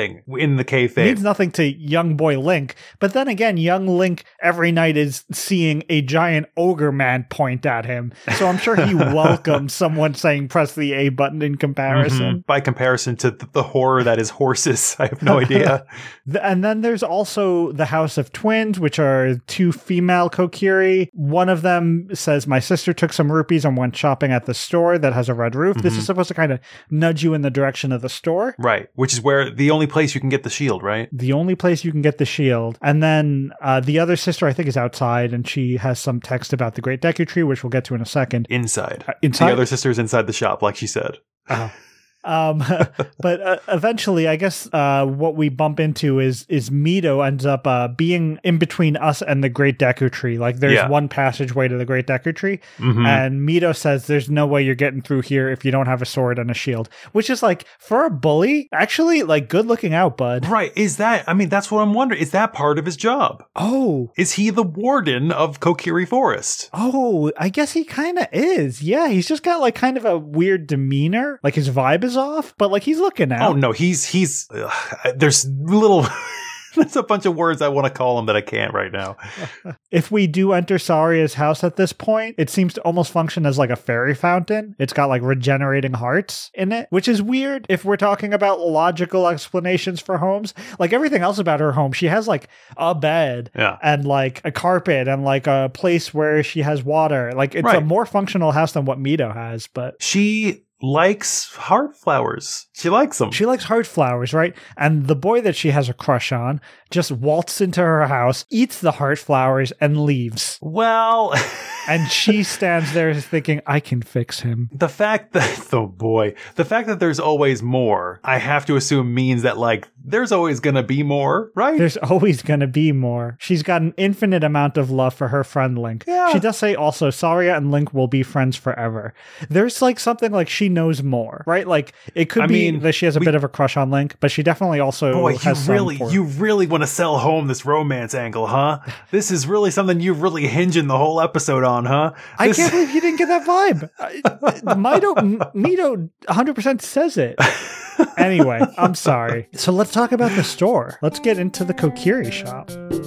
nothing in the kayfabe. Means nothing to young boy Link. But then again, young Link every night is seeing a giant ogre man point at him. So I'm sure he welcomes someone saying press the A button in comparison. Mhm. By comparison to th- the horror that is horses. I have no idea. And then there's also the House of Twins, which are two female Kokiri. One of them says, my sister took some rupees and went shopping at the store that has a red roof. Mm-hmm. This is supposed to kind of nudge you in the direction of the store. Right. Which is where the only place you can get the shield, right? The only place you can get the shield. And then uh, the other sister, I think, is outside, and she has some text about the Great Deku Tree, which we'll get to in a second. Inside. Uh, inside? The other sister is inside the shop, like she said. Uh-huh. Um, but uh, eventually, I guess uh, what we bump into is is Mito ends up uh, being in between us and the Great Deku Tree. Like there's Yeah. one passageway to the Great Deku Tree, Mhm. and Mito says there's no way you're getting through here if you don't have a sword and a shield. Which is like, for a bully, actually, like, good looking out, bud. Right. Is that, I mean, that's what I'm wondering. Is that part of his job? Oh. Is he the warden of Kokiri Forest? Oh, I guess he kind of is. Yeah, he's just got like kind of a weird demeanor. Like his vibe is off, but like he's looking out. Oh, no. He's, he's, ugh, there's little, there's a bunch of words I want to call him that I can't right now. If we do enter Saria's house at this point, it seems to almost function as like a fairy fountain. It's got like regenerating hearts in it, which is weird if we're talking about logical explanations for homes. Like everything else about her home, she has like a bed Yeah. and like a carpet and like a place where she has water. Like it's a Right. more functional house than what Mito has, but She likes heart flowers. She likes them. she likes heart flowers, right? And the boy that she has a crush on just waltzes into her house, eats the heart flowers, and leaves. Well, And she stands there thinking, I can fix him. the fact that, oh boy, the fact that there's always more, I have to assume means that, like, there's always going to be more, right? There's always going to be more. She's got an infinite amount of love for her friend Link. Yeah. She does say also, Saria and Link will be friends forever. There's like something like she knows more, right? Like it could I be mean, that she has a we- bit of a crush on Link, but she definitely also Boy, you has some really, for- you really want to sell home this romance angle, huh? This is really something you're really hinging the whole episode on, huh? I This- can't believe you didn't get that vibe. I- Mito, Mito one hundred percent says it. Anyway, I'm sorry. So let's talk about the store. Let's get into the Kokiri shop.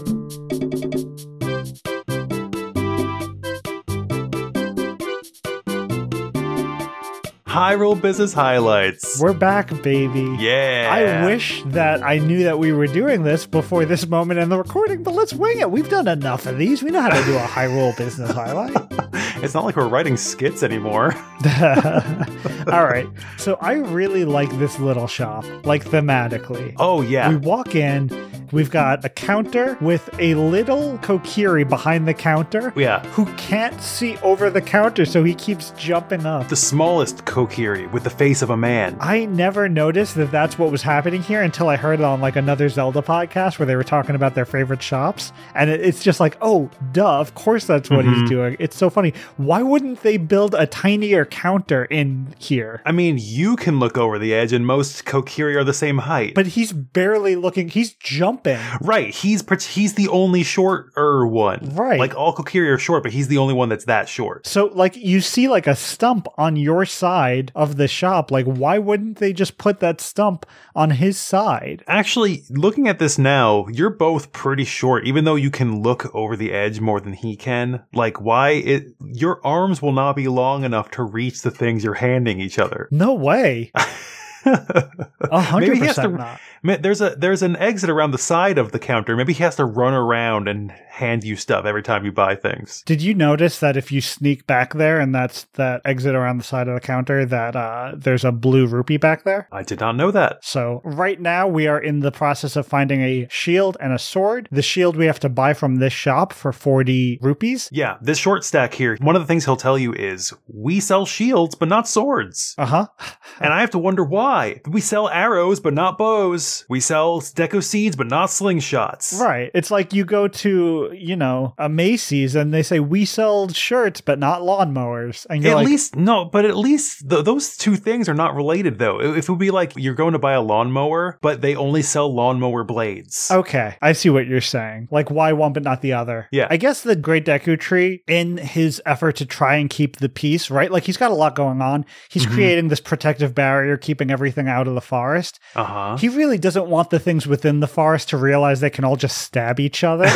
Hyrule Business Highlights. We're back, baby. Yeah. I wish that I knew that we were doing this before this moment in the recording, but let's wing it. We've done enough of these. We know how to do a Hyrule business highlight. It's not like we're writing skits anymore. All right. So I really like this little shop, like thematically. Oh, yeah. We walk in, we've got a counter with a little Kokiri behind the counter Yeah. who can't see over the counter, so he keeps jumping up. The smallest Kokiri with the face of a man. I never noticed that that's what was happening here until I heard it on like another Zelda podcast where they were talking about their favorite shops. And it- it's just like, oh, duh, of course that's what Mhm. he's doing. It's so funny. Why wouldn't they build a tinier counter in here? I mean, you can look over the edge, and most Kokiri are the same height. But he's barely looking, he's jumping. right, he's pret- he's the only shorter one. Right. Like all Kokiri are short, but he's the only one that's that short. So, like, you see, like, a stump on your side of the shop. Like, why wouldn't they just put that stump on his side? Actually, looking at this now, you're both pretty short, even though you can look over the edge more than he can. Like, why it? Your arms will not be long enough to reach the things you're handing each other. No way. A hundred Maybe he has percent to- not. Ma- There's a there's an exit around the side of the counter. Maybe he has to run around and hand you stuff every time you buy things. Did you notice that if you sneak back there and that's that exit around the side of the counter, that uh, there's a blue rupee back there? I did not know that. So right now we are in the process of finding a shield and a sword. The shield we have to buy from this shop for forty rupees. Yeah, this short stack here, one of the things he'll tell you is, we sell shields, but not swords. Uh-huh. And I have to wonder why. We sell arrows, but not bows. We sell deco seeds, but not slingshots. Right. It's like you go to, you know, a Macy's and they say, we sell shirts, but not lawnmowers. And you're At like, least, no, but at least th- those two things are not related, though. If it would be like you're going to buy a lawnmower, but they only sell lawnmower blades. okay, I see what you're saying. Like, why one but not the other? Yeah. I guess the Great Deku Tree, in his effort to try and keep the peace, right? Like, he's got a lot going on. He's Mhm. creating this protective barrier, keeping everything out of the forest. Uh-huh. He really doesn't want the things within the forest to realize they can all just stab each other.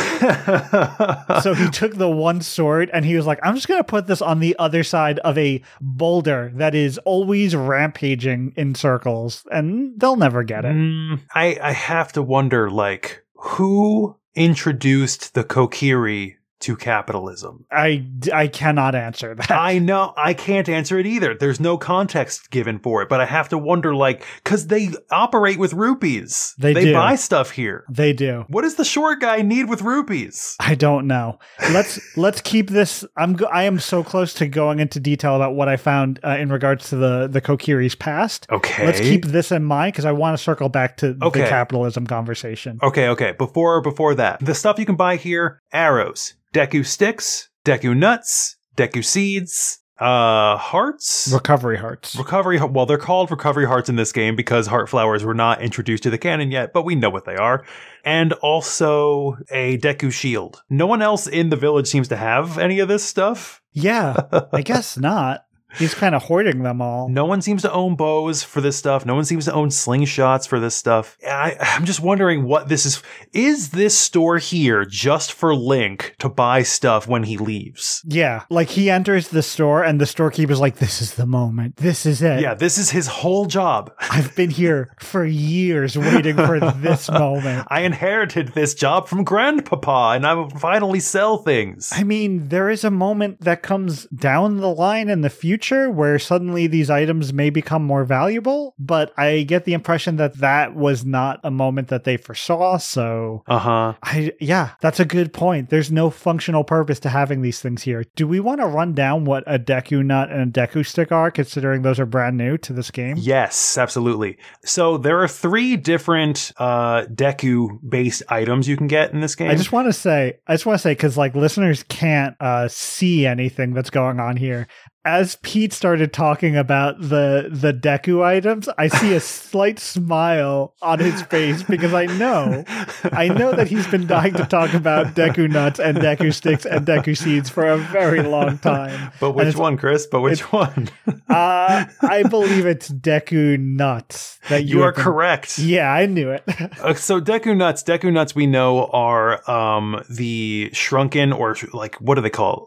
So he took the one sword and he was like, I'm just going to put this on the other side of a boulder that is always rampaging in circles, and they'll never get it. Mm, I, I have to wonder, like, who introduced the Kokiri to capitalism? I, I cannot answer that. I know, I can't answer it either. There's no context given for it, but I have to wonder, like, because they operate with rupees. They They do. buy stuff here. They do. What does the short guy need with rupees? I don't know. Let's let's keep this. I'm go- I am so close to going into detail about what I found uh, in regards to the the Kokiri's past. Okay. Let's keep this in mind because I want to circle back to Okay. the capitalism conversation. Okay, okay. Before before that, the stuff you can buy here: arrows, Deku sticks, Deku nuts, Deku seeds, uh, hearts. Recovery hearts. Recovery, well, they're called recovery hearts in this game because heart flowers were not introduced to the canon yet, but we know what they are. And also a Deku shield. No one else in the village seems to have any of this stuff. Yeah, I guess not. He's kind of hoarding them all. No one seems to own bows for this stuff. No one seems to own slingshots for this stuff. I, I'm just wondering what this is. Is this store here just for Link to buy stuff when he leaves? Yeah, like he enters the store and the storekeeper's like, this is the moment. This is it. Yeah, this is his whole job. I've been here for years waiting for this moment. I inherited this job from Grandpapa, and I will finally sell things. I mean, there is a moment that comes down the line in the future where suddenly these items may become more valuable, but I get the impression that that was not a moment that they foresaw, so Uh-huh. I yeah, that's a good point. There's no functional purpose to having these things here. Do we want to run down what a Deku nut and a Deku stick are, considering those are brand new to this game? Yes, absolutely. So there are three different uh, Deku-based items you can get in this game. I just want to say, I just want to say, because like listeners can't uh, see anything that's going on here. As Pete started talking about the the Deku items, I see a slight smile on his face because I know, I know that he's been dying to talk about Deku nuts and Deku sticks and Deku seeds for a very long time. But And which it's- one, Chris? But which one? Uh, I believe it's Deku nuts that you, You are have been- correct. Yeah, I knew it. Uh, so Deku nuts, Deku nuts, we know are um, the shrunken or sh- like what do they call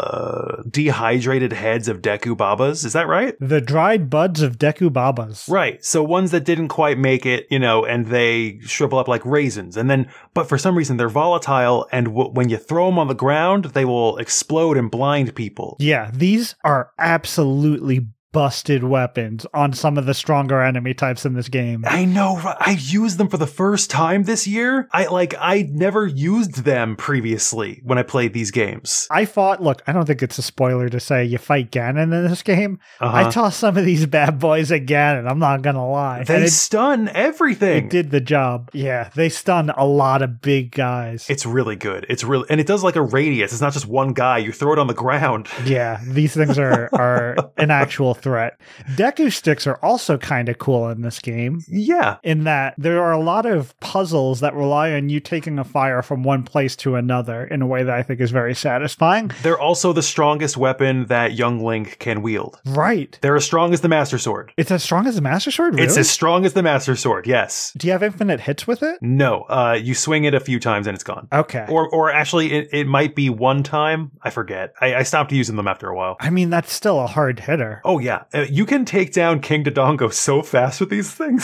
uh, dehydrated heads of Deku Babas? Is that right? The dried buds of Deku Babas. Right. So ones that didn't quite make it, you know, and they shrivel up like raisins, and then but for some reason they're volatile, and w- when you throw them on the ground, they will explode and blind people. Yeah, these are absolutely busted weapons on some of the stronger enemy types in this game. I know. right? I used them for the first time this year. I like. I never used them previously when I played these games. I fought, look, I don't think it's a spoiler to say you fight Ganon in this game. Uh-huh. I tossed some of these bad boys at Ganon, I'm not gonna lie. They And it, stun everything. it did the job. Yeah, they stun a lot of big guys. It's really good. It's really, and it does like a radius. It's not just one guy. You throw it on the ground. Yeah, these things are, are an actual threat. Deku sticks are also kind of cool in this game, Yeah. in that there are a lot of puzzles that rely on you taking a fire from one place to another in a way that I think is very satisfying. They're also the strongest weapon that young Link can wield. Right. They're as strong as the Master Sword. It's as strong as the Master Sword, really? It's as strong as the Master Sword, yes. Do you have infinite hits with it? No, uh, you swing it a few times and it's gone. Okay. Or or actually, it, it might be one time. I forget. I, I stopped using them after a while. I mean, that's still a hard hitter. Oh, yeah. Uh, you can take down King Dodongo so fast with these things.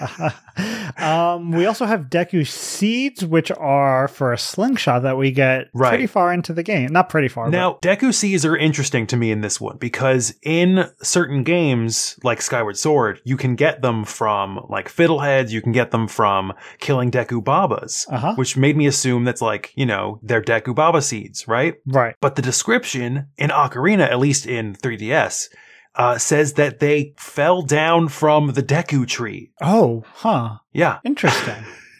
um, we also have Deku Seeds, which are for a slingshot that we get Right. pretty far into the game. Not pretty far. Now, Deku Seeds are interesting to me in this one because in certain games, like Skyward Sword, you can get them from like Fiddleheads, you can get them from killing Deku Babas, Uh-huh. which made me assume that's like, you know, they're Deku Baba seeds, right? but, right. But the description in Ocarina, at least in three D S, uh, says that they fell down from the Deku tree. Oh, huh. Yeah. Interesting.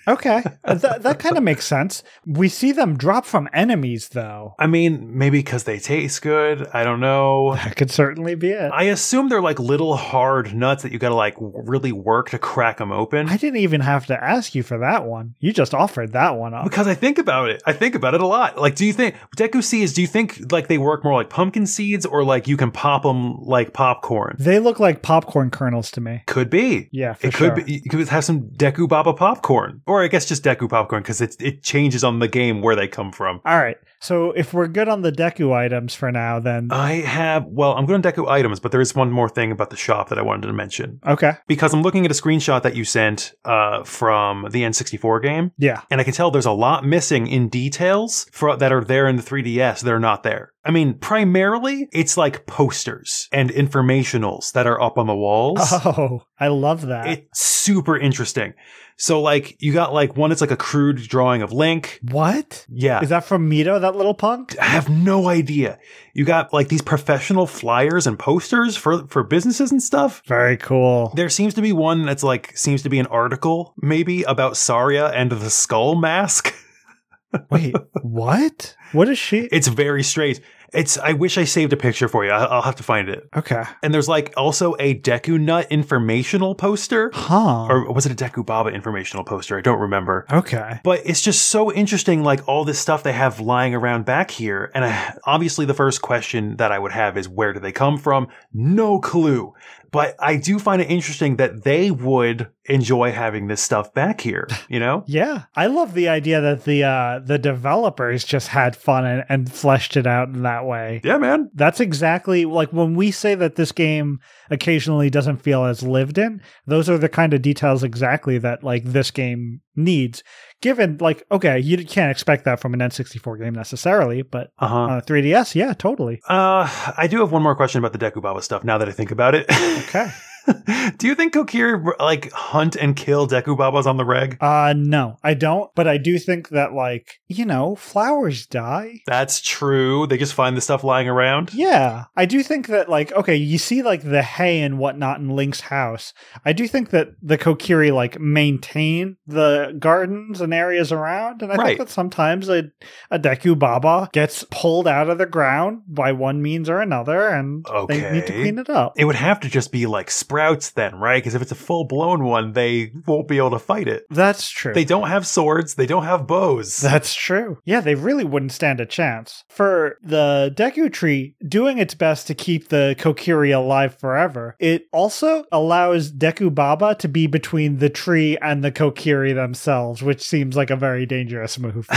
Okay, Th- that kind of makes sense. We see them drop from enemies, though. I mean, maybe because they taste good. I don't know. That could certainly be it. I assume they're like little hard nuts that you gotta like really work to crack them open. I didn't even have to ask you for that one. You just offered that one up. Because I think about it. I think about it a lot. Like, do you think, Deku seeds, do you think like they work more like pumpkin seeds or like you can pop them like popcorn? They look like popcorn kernels to me. Could be. Yeah, for it sure. could be. You could have some Deku Baba popcorn. Or I guess just Deku popcorn because it, it changes on the game where they come from. All right. So if we're good on the Deku items for now, then... I have, well, I'm good on Deku items, but there is one more thing about the shop that I wanted to mention. Okay. Because I'm looking at a screenshot that you sent uh, from the N sixty-four game. Yeah. And I can tell there's a lot missing in details for, that are there in the three D S that are not there. I mean, primarily, it's like posters and informationals that are up on the walls. Oh, I love that. It's super interesting. So, like, you got, like, one that's like a crude drawing of Link. What? Yeah. Is that from Mito, that little punk? I have no idea. You got, like, these professional flyers and posters for, for businesses and stuff. Very cool. There seems to be one that's, like, seems to be an article, maybe, about Saria and the skull mask. Wait, what? What is she? It's very strange. It's, I wish I saved a picture for you. I, I'll have to find it. Okay. And there's like also a Deku Nut informational poster. Huh. Or was it a Deku Baba informational poster? I don't remember. Okay. But it's just so interesting, like all this stuff they have lying around back here. And I, obviously the first question that I would have is where do they come from? No clue. But I do find it interesting that they would enjoy having this stuff back here, you know? Yeah. I love the idea that the uh, the developers just had fun and, and fleshed it out in that way. Yeah, man. That's exactly like when we say that this game occasionally doesn't feel as lived in, those are the kind of details exactly that like this game needs. Given, like, okay, you can't expect that from an N sixty-four game necessarily, but uh-huh. on a three D S, yeah, totally. Uh, I do have one more question about the Deku Baba stuff now that I think about it. Okay. Do you think Kokiri, like, hunt and kill Deku Babas on the reg? Uh, no, I don't. But I do think that, like, you know, flowers die. That's true. They just find the stuff lying around? Yeah. I do think that, like, okay, you see, like, the hay and whatnot in Link's house. I do think that the Kokiri, like, maintain the gardens and areas around. And I right. think that sometimes a, a Deku Baba gets pulled out of the ground by one means or another, and okay. they need to clean it up. It would have to just be, like, sprouts then, right? Because if it's a full-blown one, they won't be able to fight it. That's true. They don't have swords. They don't have bows. That's true. Yeah, they really wouldn't stand a chance. For the Deku Tree doing its best to keep the Kokiri alive forever, it also allows Deku Baba to be between the tree and the Kokiri themselves, which seems like a very dangerous move.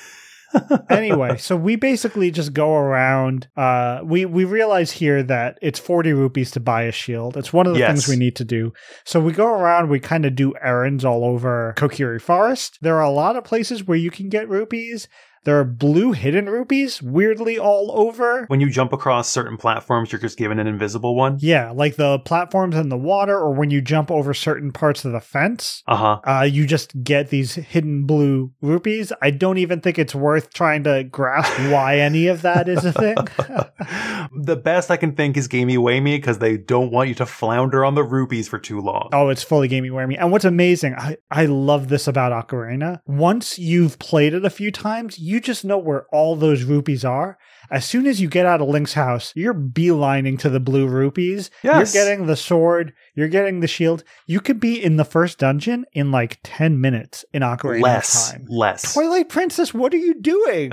Anyway, so we basically just go around. Uh, we, we realize here that it's forty rupees to buy a shield. It's one of the yes. things we need to do. So we go around, we kind of do errands all over Kokiri Forest. There are a lot of places where you can get rupees. There are blue hidden rupees weirdly all over. When you jump across certain platforms, you're just given an invisible one? Yeah, like the platforms in the water, or when you jump over certain parts of the fence, uh-huh. uh, you just get these hidden blue rupees. I don't even think it's worth trying to grasp why any of that is a thing. The best I can think is Gamey Wamey, because they don't want you to flounder on the rupees for too long. Oh, it's fully Gamey Wamey. And what's amazing, I, I love this about Ocarina. Once you've played it a few times, you You just know where all those rupees are. As soon as you get out of Link's house, you're beelining to the blue rupees. Yes. You're getting the sword. You're getting the shield. You could be in the first dungeon in like ten minutes in Ocarina less, of Time. Less. Twilight Princess, what are you doing?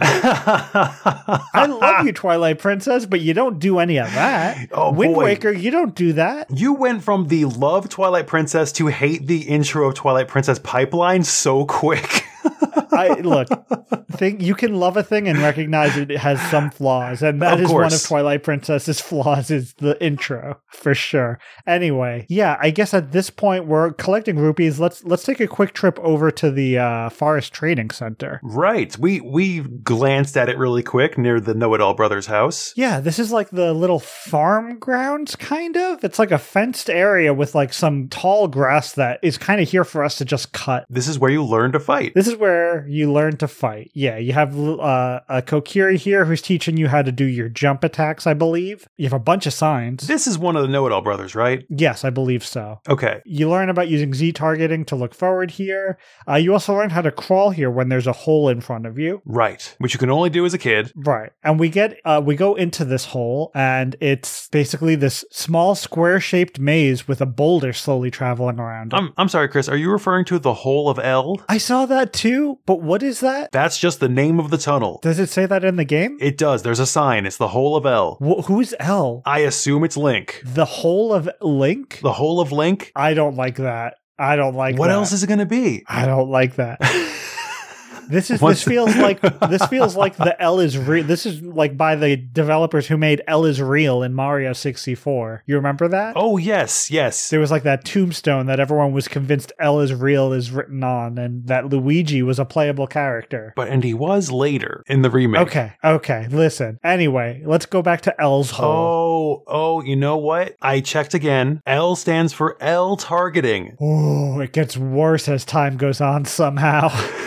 I love you, Twilight Princess, but you don't do any of that. Oh, Wind boy. Waker, you don't do that. You went from the love Twilight Princess to hate the intro of Twilight Princess pipeline so quick. I look, think you can love a thing and recognize it has some flaws, and that Of is course. one of Twilight Princess's flaws is the intro for sure. Anyway, yeah, I guess at this point we're collecting rupees. Let's let's take a quick trip over to the uh, Forest Trading Center. Right. We we glanced at it really quick near the Know-It-All Brothers house. Yeah, this is like the little farm grounds, kind of. It's like a fenced area with like some tall grass that is kind of here for us to just cut. This is where you learn to fight. This is where where you learn to fight. Yeah, you have uh, a Kokiri here who's teaching you how to do your jump attacks, I believe. You have a bunch of signs. This is one of the Know-It-All brothers, right? Yes, I believe so. Okay. You learn about using Z targeting to look forward here. Uh, you also learn how to crawl here when there's a hole in front of you. Right. Which you can only do as a kid. Right. And we get, uh, we go into this hole, and it's basically this small square-shaped maze with a boulder slowly traveling around it. I'm, I'm sorry, Chris. Are you referring to the Hole of L? I saw that too, but what is that? That's just the name of the tunnel. Does it say that in the game? It does. There's a sign. It's the Hole of L. Wh- who's L? I assume it's Link. The Hole of Link? The Hole of Link? I don't like that. I don't like What that. else is it going to be? I don't like that. This is What's- this feels like this feels like the L is real. This is like by the developers who made L is real in Mario sixty-four. You remember that? Oh, yes, yes. There was like that tombstone that everyone was convinced L is real is written on, and that Luigi was a playable character. But, and he was later in the remake. Okay, okay, listen. Anyway, let's go back to L's hole. Oh, oh, you know what? I checked again. L stands for L targeting. Oh, it gets worse as time goes on somehow.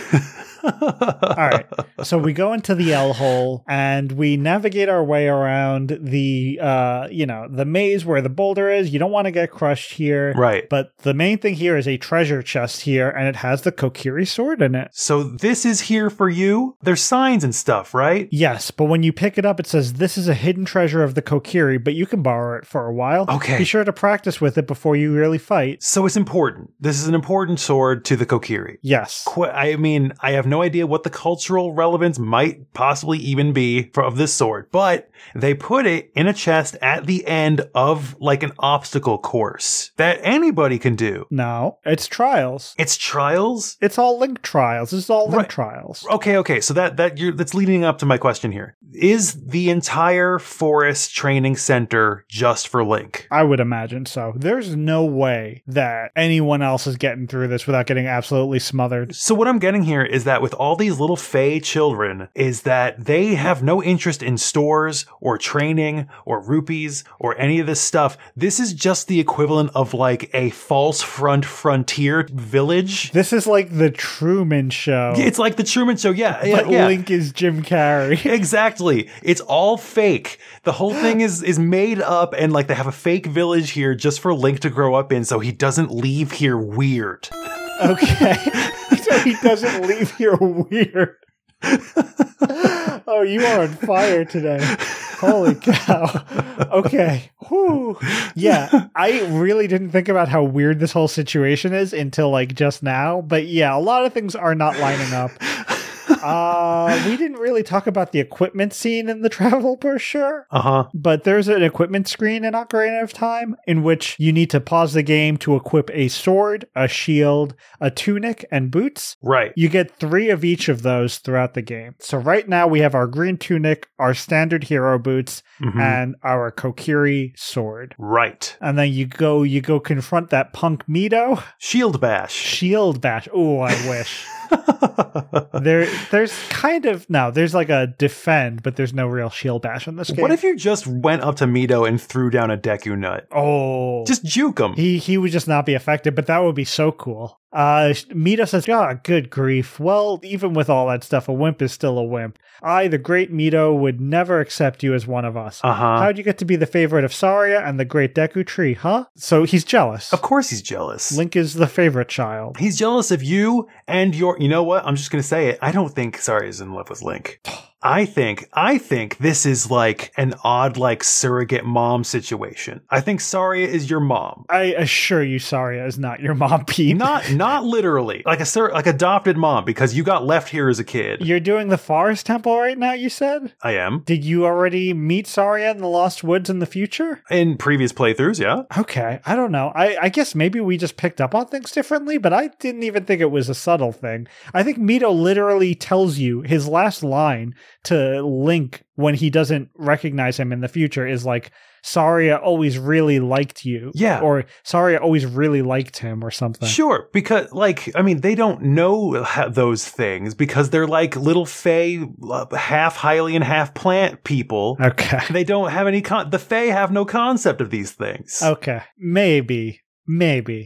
All right. So we go into the L hole and we navigate our way around the, uh, you know, the maze where the boulder is. You don't want to get crushed here. Right. But the main thing here is a treasure chest here, and it has the Kokiri sword in it. So this is here for you? There's signs and stuff, right? Yes, but when you pick it up, it says this is a hidden treasure of the Kokiri, but you can borrow it for a while. Okay. Be sure to practice with it before you really fight. So it's important. This is an important sword to the Kokiri. Yes. Qu- I mean, I have no idea what the cultural relevance might possibly even be for, of this sword, but they put it in a chest at the end of like an obstacle course that anybody can do. No, it's trials. It's trials? It's all Link trials. This is all Link Right. trials. Okay, okay. So that that you're that's leading up to my question here. Is the entire forest training center just for Link? I would imagine so. There's no way that anyone else is getting through this without getting absolutely smothered. So what I'm getting here is that with all these little Fey children, is that they have no interest in stores or training or rupees or any of this stuff. This is just the equivalent of like a false front frontier village. This is like the Truman Show. It's like the Truman Show. Yeah, yeah, But yeah. Link is Jim Carrey. Exactly. It's all fake. The whole thing is is made up, and like they have a fake village here just for Link to grow up in so he doesn't leave here weird. Okay. So he doesn't leave here weird. Oh, you are on fire today. Holy cow. Okay. Whew. Yeah, I really didn't think about how weird this whole situation is until like just now. But yeah, a lot of things are not lining up. Uh, we didn't really talk about the equipment scene in the travel brochure. Uh-huh. But there's an equipment screen in Ocarina of Time in which you need to pause the game to equip a sword, a shield, a tunic, and boots. Right. You get three of each of those throughout the game. So right now we have our green tunic, our standard hero boots, Mhm. and our Kokiri sword. Right. And then you go you go confront that punk Mito. Shield bash. Shield bash. Oh, I wish. there there's kind of no, there's like a defend, but there's no real shield bash in this game. What if you just went up to Mito and threw down a Deku Nut? Oh, Just juke him. he he would just not be affected, but that would be so cool. Uh, Mito says, "Ah, good grief. Well, even with all that stuff, a wimp is still a wimp. I, the great Mito, would never accept you as one of us. Uh-huh. How'd you get to be the favorite of Saria and the great Deku Tree, huh?" So he's jealous. Of course he's jealous. Link is the favorite child. He's jealous of you and your... You know what? I'm just going to say it. I don't think Saria is in love with Link. I think, I think this is like an odd, like, surrogate mom situation. I think Saria is your mom. I assure you, Saria is not your mom, Pete. Not, not literally. Like a sur- like adopted mom, because you got left here as a kid. You're doing the Forest Temple right now, you said? I am. Did you already meet Saria in the Lost Woods in the future? In previous playthroughs, yeah. Okay, I don't know. I, I guess maybe we just picked up on things differently, but I didn't even think it was a subtle thing. I think Mito literally tells you his last line to Link when he doesn't recognize him in the future is like, Saria always really liked you. Yeah. Or Saria always really liked him or something. Sure, because, like, I mean, they don't know ha- those things because they're like little Fey, uh, half Hylian, half plant people. Okay. They don't have any, con- the Fey have no concept of these things. Okay. Maybe. Maybe.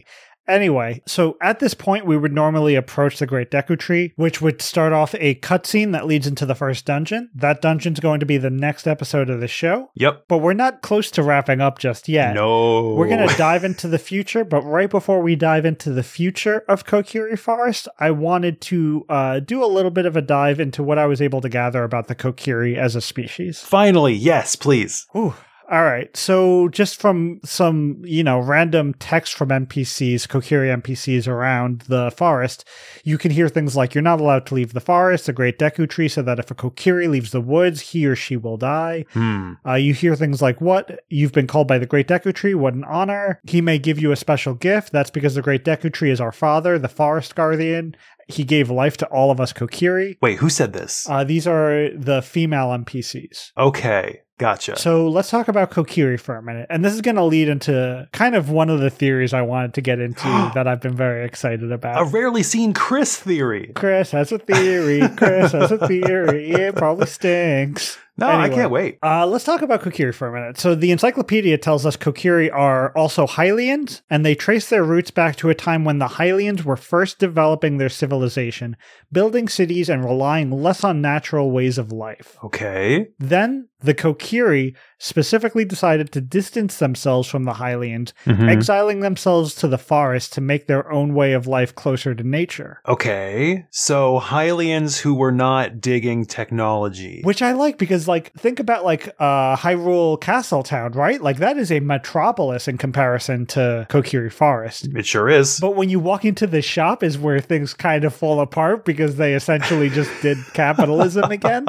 Anyway, so at this point, we would normally approach the Great Deku Tree, which would start off a cutscene that leads into the first dungeon. That dungeon's going to be the next episode of the show. Yep. But we're not close to wrapping up just yet. No. We're going to dive into the future, but right before we dive into the future of Kokiri Forest, I wanted to uh, do a little bit of a dive into what I was able to gather about the Kokiri as a species. Finally, yes, please. Ooh. All right. So just from some, you know, random text from N P Cs, Kokiri N P Cs around the forest, you can hear things like, you're not allowed to leave the forest, the Great Deku Tree, so that if a Kokiri leaves the woods, he or she will die. Hmm. Uh, you hear things like, what? You've been called by the Great Deku Tree. What an honor. He may give you a special gift. That's because the Great Deku Tree is our father, the forest guardian. He gave life to all of us Kokiri. Wait, who said this? Uh, these are the female N P Cs. Okay, gotcha. So let's talk about Kokiri for a minute. And this is going to lead into kind of one of the theories I wanted to get into that I've been very excited about. A rarely seen Chris theory. Chris has a theory. Chris has a theory. It probably stinks. No, Anyway, I can't wait. Uh, let's talk about Kokiri for a minute. So the encyclopedia tells us Kokiri are also Hylians, and they trace their roots back to a time when the Hylians were first developing their civilization, building cities and relying less on natural ways of life. Okay. Then the Kokiri specifically decided to distance themselves from the Hylians, Mhm. exiling themselves to the forest to make their own way of life closer to nature. Okay. So Hylians who were not digging technology. Which I like because, like, think about, like, uh, Hyrule Castletown, right? Like, that is a metropolis in comparison to Kokiri Forest. It sure is. But when you walk into the shop is where things kind of fall apart because they essentially just did capitalism again.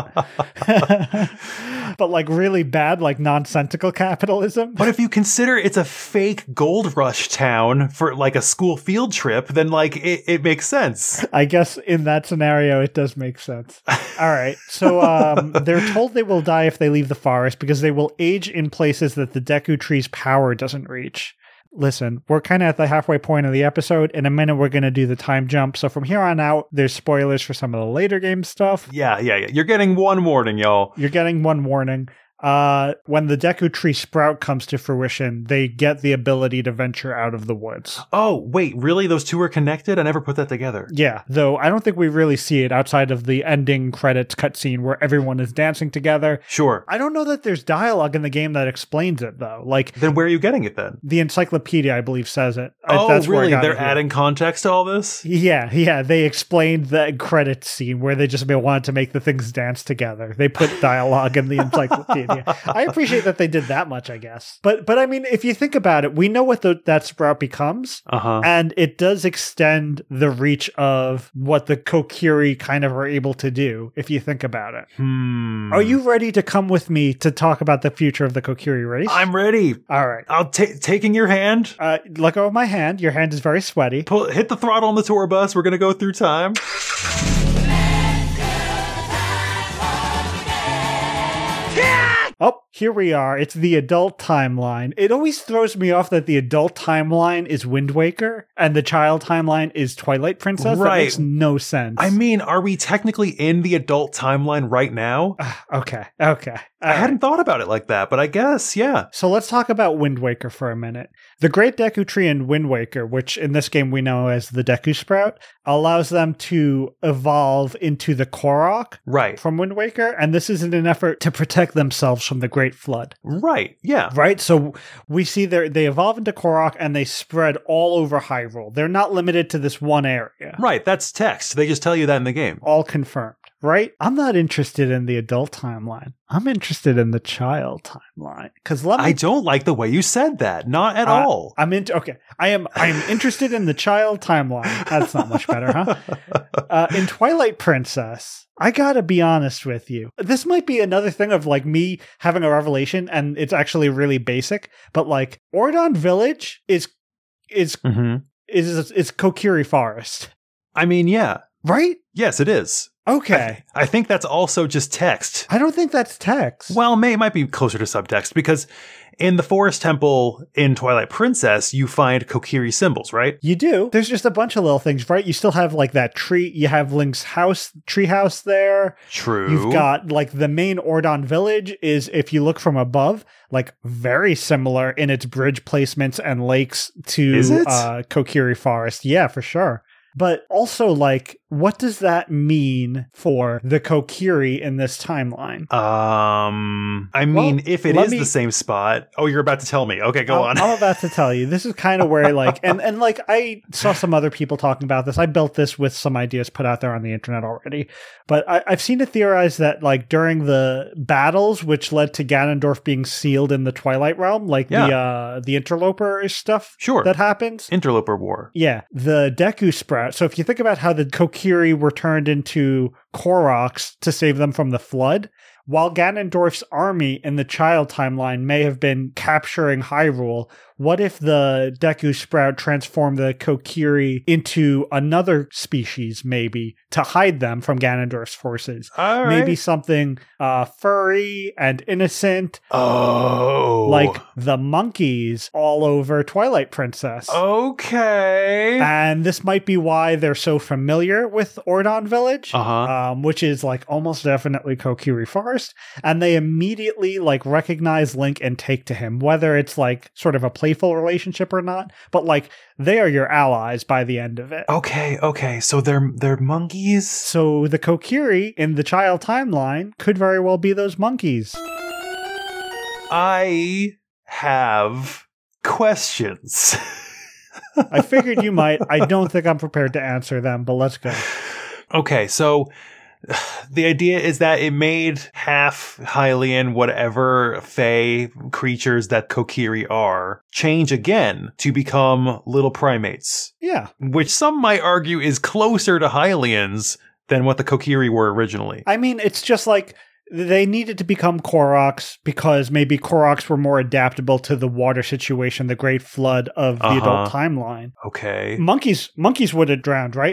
But, like, really bad, like, nonsensical capitalism. But if you consider it's a fake gold rush town for like a school field trip, then like it, it makes sense. I guess in that scenario, it does make sense. All right. So um, they're told they will die if they leave the forest because they will age in places that the Deku Tree's power doesn't reach. Listen, we're kind of at the halfway point of the episode. In a minute, we're going to do the time jump. So from here on out, there's spoilers for some of the later game stuff. Yeah, yeah, yeah. You're getting one warning, y'all. You're getting one warning. Uh, when the Deku Tree sprout comes to fruition, they get the ability to venture out of the woods. Oh, wait, really? Those two are connected? I never put that together. Yeah, though I don't think we really see it outside of the ending credits cutscene where everyone is dancing together. Sure. I don't know that there's dialogue in the game that explains it, though. Like, Then where are you getting it then? the encyclopedia, I believe, says it. I- Oh, That's where I really? got They're it here. adding context to all this? Yeah, yeah. They explained the credits scene where they just wanted to make the things dance together. They put dialogue in the encyclopedia. I appreciate that they did that much, I guess. But but I mean, if you think about it, we know what the, that sprout becomes, Uh-huh. and it does extend the reach of what the Kokiri kind of are able to do, if you think about it. Hmm. Are you ready to come with me to talk about the future of the Kokiri race? I'm ready. All right. I'll take taking your hand. Uh, let go of my hand. Your hand is very sweaty. Pull, hit the throttle on the tour bus. We're gonna go through time. Oh, here we are. It's the adult timeline. It always throws me off that the adult timeline is Wind Waker and the child timeline is Twilight Princess. That Right. makes no sense. I mean, are we technically in the adult timeline right now? okay, okay. I hadn't thought about it like that, but I guess, yeah. So let's talk about Wind Waker for a minute. The Great Deku Tree in Wind Waker, which in this game we know as the Deku Sprout, allows them to evolve into the Korok Right. from Wind Waker, and this is in an effort to protect themselves from the Great Flood. Right. Yeah. Right? So we see they they evolve into Korok and they spread all over Hyrule. They're not limited to this one area. Right. That's text. They just tell you that in the game. All confirmed. Right? I'm not interested in the adult timeline. I'm interested in the child timeline. Because let me I don't like the way you said that. Not at Uh, all. I'm into okay. I am I am interested in the child timeline. That's not much better, huh? Uh, in Twilight Princess, I gotta be honest with you. This might be another thing of like me having a revelation, and it's actually really basic. But like Ordon Village is is Mm-hmm. is is Kokiri Forest, I mean, yeah. right? Yes, it is. Okay. I, I think that's also just text. I don't think that's text. Well, may, it might be closer to subtext because in the Forest Temple in Twilight Princess, you find Kokiri symbols, right? You do. There's just a bunch of little things, right? You still have like that tree. You have Link's house, tree house there. True. You've got like the main Ordon village is, if you look from above, like very similar in its bridge placements and lakes to Is it? uh, Kokiri Forest. Yeah, for sure. But also, like, what does that mean for the Kokiri in this timeline? Um, I mean, Well, if it let is me- the same spot. Oh, you're about to tell me. Okay, go I'm, on. I'm about to tell you. This is kind of where, like, and, and like, I saw some other people talking about this. I built this with some ideas put out there on the internet already. But I, I've seen it theorized that, like, during the battles, which led to Ganondorf being sealed in the Twilight Realm, like the Yeah. uh, the interloper stuff Sure. that happens. Interloper War. Yeah, the Deku Sprout. So if you think about how the Kokiri were turned into Koroks to save them from the flood, while Ganondorf's army in the child timeline may have been capturing Hyrule, what if the Deku Sprout transformed the Kokiri into another species, maybe, to hide them from Ganondorf's forces? All right. Maybe something uh, furry and innocent, Oh. like the monkeys all over Twilight Princess. Okay. And this might be why they're so familiar with Ordon Village, Uh-huh. um, which is like almost definitely Kokiri Forest. And they immediately like recognize Link and take to him, whether it's like sort of a playful relationship or not. But like they are your allies by the end of it. Okay, okay. So they're they're monkeys. So the Kokiri in the child timeline could very well be those monkeys. I have questions. I figured you might. I don't think I'm prepared to answer them, but let's go. Okay, so the idea is that it made half Hylian, whatever Fey creatures that Kokiri are, change again to become little primates, Yeah. which some might argue is closer to Hylians than what the Kokiri were originally. I mean, it's just like they needed to become Koroks because maybe Koroks were more adaptable to the water situation, the great flood of the Uh-huh. adult timeline. Okay. Monkeys monkeys would have drowned, right?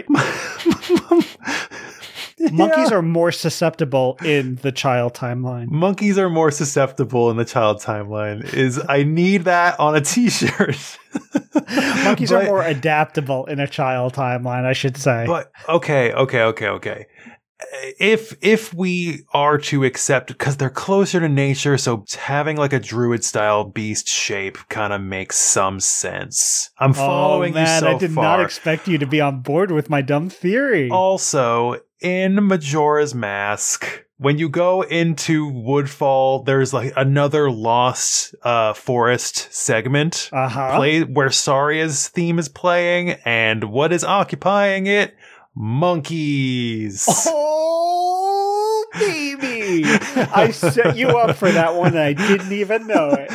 Monkeys are more susceptible in the child timeline. Monkeys are more susceptible in the child timeline. Is I need that on a t-shirt. Monkeys are But- more adaptable in a child timeline, I should say. But okay, okay, okay, okay. If if we are to accept, because they're closer to nature, so having like a druid style beast shape kind of makes some sense. I'm following oh man, you so I did far. not expect you to be on board with my dumb theory. Also, in Majora's Mask, when you go into Woodfall, there's like another lost uh, forest segment Uh-huh. play where Saria's theme is playing, and what is occupying it? Monkeys. Oh, baby. I set you up for that one and I didn't even know it.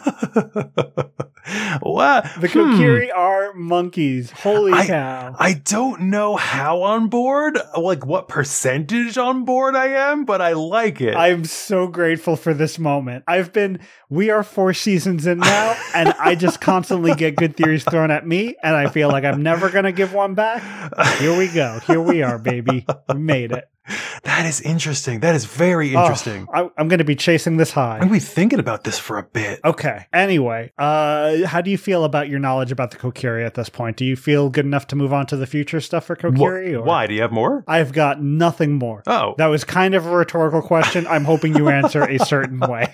What? The Hmm. Kokiri are monkeys. Holy I- cow. I don't know how on board, like what percentage on board I am, but I like it. I'm so grateful for this moment. I've been, we are four seasons in now, and I just constantly get good theories thrown at me, and I feel like I'm never going to give one back. Here we go. Here we are, baby. We made it. That is interesting. That is very interesting. Oh, I, I'm going to be chasing this I'm high. going to be thinking about this for a bit. Okay. Anyway, uh, how do you feel about your knowledge about the Kokiri at this point? Do you feel good enough to move on to the future stuff for Kokiri? Wh- or? Why? Do you have more? I've got nothing more. Oh. That was kind of a rhetorical question. I'm hoping you answer a certain way.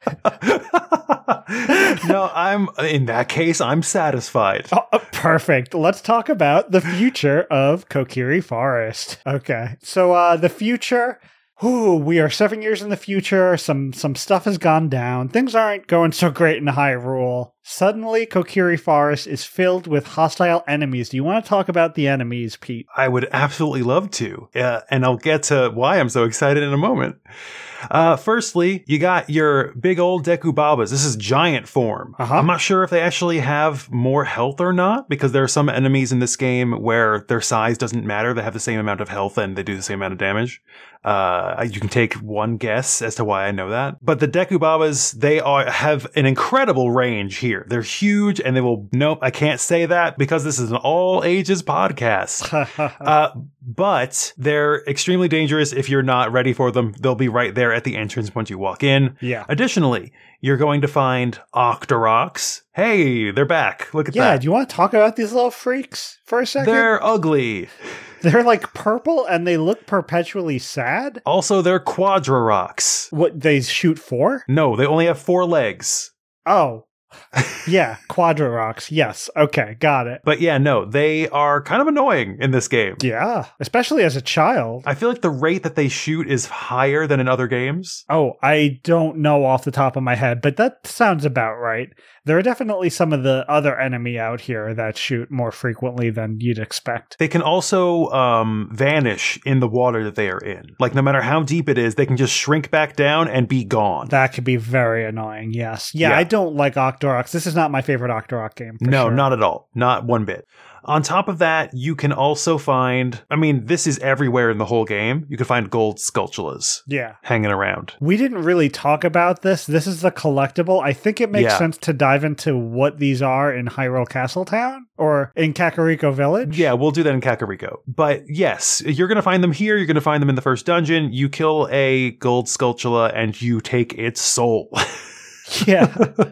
No, I'm, in that case, I'm satisfied. Oh, uh, perfect. Let's talk about the future of Kokiri Forest. Okay. So uh the future, ooh, we are seven years in the future. Some some stuff has gone down. Things aren't going so great in Hyrule. Suddenly, Kokiri Forest is filled with hostile enemies. Do you want to talk about the enemies, Pete? I would absolutely love to. Uh, and I'll get to why I'm so excited in a moment. Uh, firstly, you got your big old Deku Babas. This is giant form. Uh-huh. I'm not sure if they actually have more health or not, because there are some enemies in this game where their size doesn't matter. They have the same amount of health and they do the same amount of damage. Uh, you can take one guess as to why I know that. But the Deku Babas, they are have an incredible range here. here. They're huge and they will, nope, I can't say that because this is an all ages podcast. uh, but they're extremely dangerous if you're not ready for them. They'll be right there at the entrance once you walk in. Yeah. Additionally, you're going to find Octoroks. Hey, they're back. Look at yeah, that. do you want to talk about these little freaks for a second? They're ugly. They're like purple and they look perpetually sad. Also, they're Quadraroks. What, they shoot four? No, they only have four legs. Oh. Yeah, Quadraroks. Yes. Okay, got it. But yeah, no, they are kind of annoying in this game. Yeah, especially as a child. I feel like the rate that they shoot is higher than in other games. Oh, I don't know off the top of my head, but that sounds about right. There are definitely some of the other enemy out here that shoot more frequently than you'd expect. They can also um, vanish in the water that they are in. Like, no matter how deep it is, they can just shrink back down and be gone. That could be very annoying, yes. Yeah, Yeah. I don't like Octoroks. This is not my favorite Octorok game. for No, sure. not at all. Not one bit. On top of that, you can also find, I mean, this is everywhere in the whole game. You can find gold Skulltulas Yeah. hanging around. We didn't really talk about this. This is the collectible. I think it makes Yeah. sense to dive into what these are in Hyrule Castletown or in Kakariko Village. Yeah, we'll do that in Kakariko. But yes, you're going to find them here. You're going to find them in the first dungeon. You kill a gold Skulltula and you take its soul. Yeah.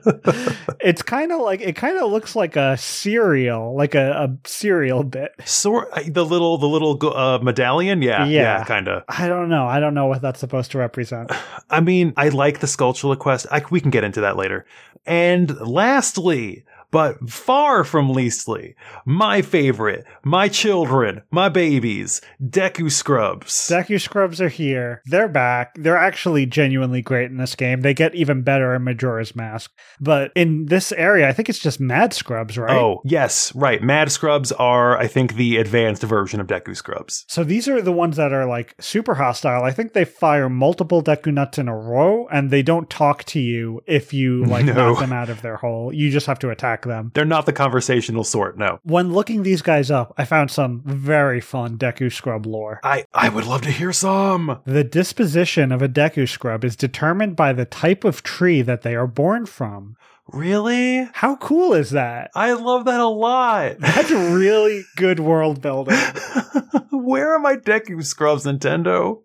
It's kind of like, it kind of looks like a cereal, like a, a cereal bit. Sort the little the little uh, medallion. Yeah, yeah, Yeah. kind of. I don't know. I don't know what that's supposed to represent. I mean, I like the Skulltula quest. I, we can get into that later. And lastly, but far from leastly, my favorite, my children, my babies, Deku Scrubs. Deku Scrubs are here. They're back. They're actually genuinely great in this game. They get even better in Majora's Mask. But in this area, I think it's just Mad Scrubs, right? Oh, yes, right. Mad Scrubs are, I think, the advanced version of Deku Scrubs. So these are the ones that are like super hostile. I think they fire multiple Deku Nuts in a row and they don't talk to you if you like No. knock them out of their hole. You just have to attack them. They're not the conversational sort, no. When looking these guys up, I found some very fun Deku Scrub lore. I, I would love to hear some. The disposition of a Deku Scrub is determined by the type of tree that they are born from. Really? How cool is that? I love that a lot. That's really good world building. Where are my Deku Scrubs, Nintendo?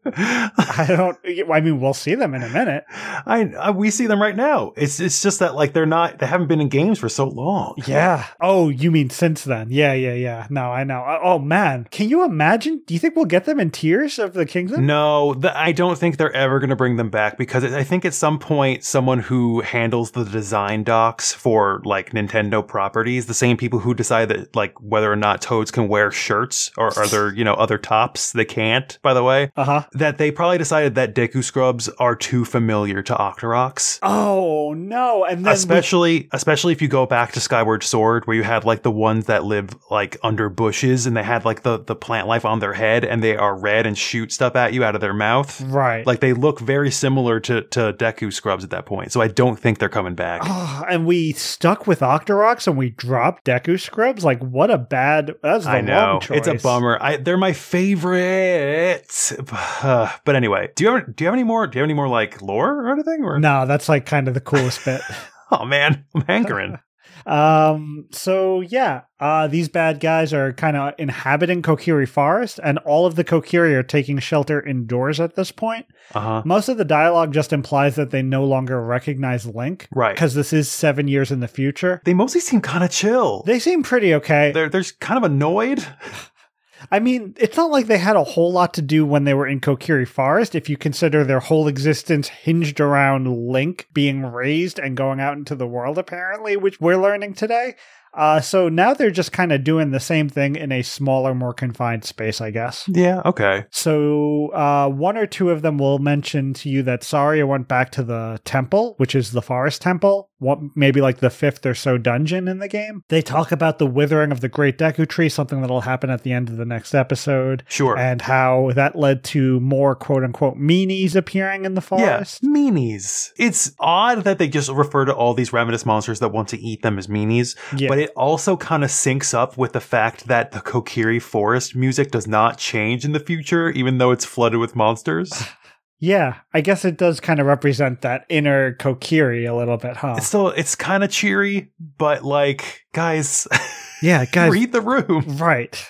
I don't. I mean, we'll see them in a minute. I, I we see them right now. It's it's just that like they're not they haven't been in games for so long. Yeah. Oh, you mean since then? Yeah, yeah, yeah. No, I know. Oh man, can you imagine? Do you think we'll get them in Tears of the Kingdom? No, the, I don't think they're ever going to bring them back because I think at some point someone who handles the design docs for like Nintendo properties, the same people who decide that like whether or not Toads can wear shirts or other you know other tops, they can't. By the way, Uh huh. that they probably decided that Deku Scrubs are too familiar to Octoroks. Oh no! And then we- Especially, especially if you go back to Skyward Sword, where you had like the ones that live like under bushes, and they had like the the plant life on their head, and they are red and shoot stuff at you out of their mouth. right. Like they look very similar to to Deku Scrubs at that point. So I don't think they're coming back. Oh, and we stuck with Octoroks and we dropped Deku Scrubs. Like, what a bad. That's the I know wrong choice. it's a bummer. I they're my favorites. Uh, but anyway, do you have do you have any more? Do you have any more like lore or anything? Or No, that's like kind of the coolest bit. oh man, I'm hankering. Um, so yeah, uh, these bad guys are kind of inhabiting Kokiri Forest, and all of the Kokiri are taking shelter indoors at this point. Uh huh. Most of the dialogue just implies that they no longer recognize Link, Right. because this is seven years in the future. They mostly seem kind of chill. They seem pretty okay. They're they're kind of annoyed. I mean, it's not like they had a whole lot to do when they were in Kokiri Forest, if you consider their whole existence hinged around Link being raised and going out into the world, apparently, which we're learning today. Uh, so now they're just kind of doing the same thing in a smaller, more confined space, I guess. Yeah. Okay. So uh, one or two of them will mention to you that Saria went back to the temple, which is the forest temple, what, maybe like the fifth or so dungeon in the game. They talk about the withering of the Great Deku Tree, something that'll happen at the end of the next episode. Sure. And how that led to more quote-unquote meanies appearing in the forest. Yeah, meanies. It's odd that they just refer to all these ravenous monsters that want to eat them as meanies, Yeah. but it also kind of syncs up with the fact that the Kokiri forest music does not change in the future, even though it's flooded with monsters. Yeah, I guess it does kind of represent that inner Kokiri a little bit, huh? It's still, it's kind of cheery, but like, guys, yeah, guys, read the room. Right.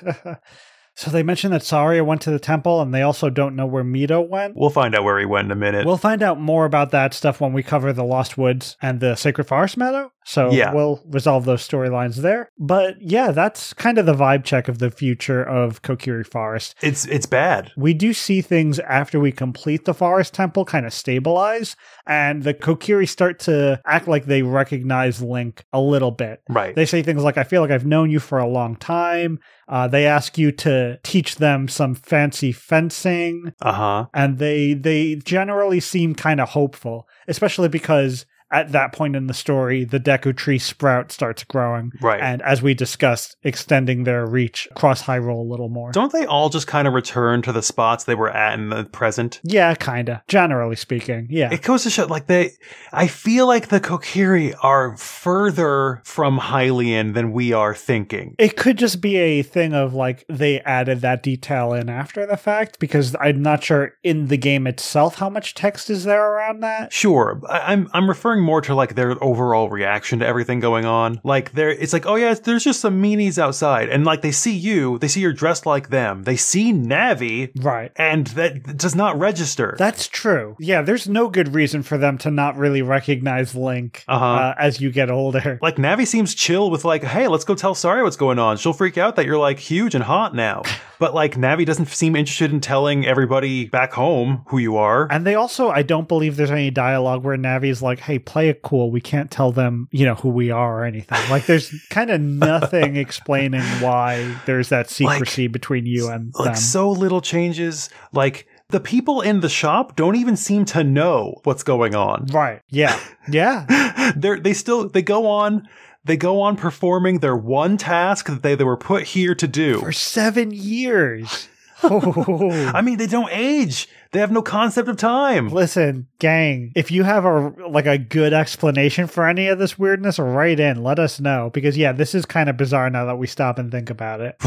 So they mentioned that Saria went to the temple, and they also don't know where Mito went. We'll find out where he went in a minute. We'll find out more about that stuff when we cover the Lost Woods and the Sacred Forest Meadow. So yeah. we'll resolve those storylines there. But yeah, that's kind of the vibe check of the future of Kokiri Forest. It's it's bad. We do see things after we complete the Forest Temple kind of stabilize, and the Kokiri start to act like they recognize Link a little bit. Right. They say things like, I feel like I've known you for a long time. Uh, they ask you to teach them some fancy fencing. Uh-huh. And they they generally seem kind of hopeful, especially because at that point in the story, the Deku Tree sprout starts growing. Right. And as we discussed, extending their reach across Hyrule a little more. Don't they all just kind of return to the spots they were at in the present? Yeah, kind of. Generally speaking, yeah. It goes to show, like, they, I feel like the Kokiri are further from Hylian than we are thinking. It could just be a thing of, like, they added that detail in after the fact, because I'm not sure in the game itself how much text is there around that. Sure. I, I'm I'm referring more to like their overall reaction to everything going on. Like they're, it's like, oh yeah, there's just some meanies outside, and like they see you, they see you're dressed like them, they see Navi, right, and that does not register. That's true. Yeah, there's no good reason for them to not really recognize Link uh-huh. uh, as you get older. Like Navi seems chill with like, hey, let's go tell Saria what's going on. She'll freak out that you're like huge and hot now. But like Navi doesn't seem interested in telling everybody back home who you are. And they also, I don't believe there's any dialogue where Navi's like, hey, play it cool. We can't tell them, you know, who we are or anything. Like there's kind of nothing explaining why there's that secrecy like, between you and like them. So little changes. Like the people in the shop don't even seem to know what's going on. Right. Yeah. Yeah. They're, they still, they go on. They go on performing their one task that they, they were put here to do. For seven years. Oh. I mean, they don't age. They have no concept of time. Listen, gang, if you have a like a good explanation for any of this weirdness, write in. Let us know. Because, yeah, this is kind of bizarre now that we stop and think about it.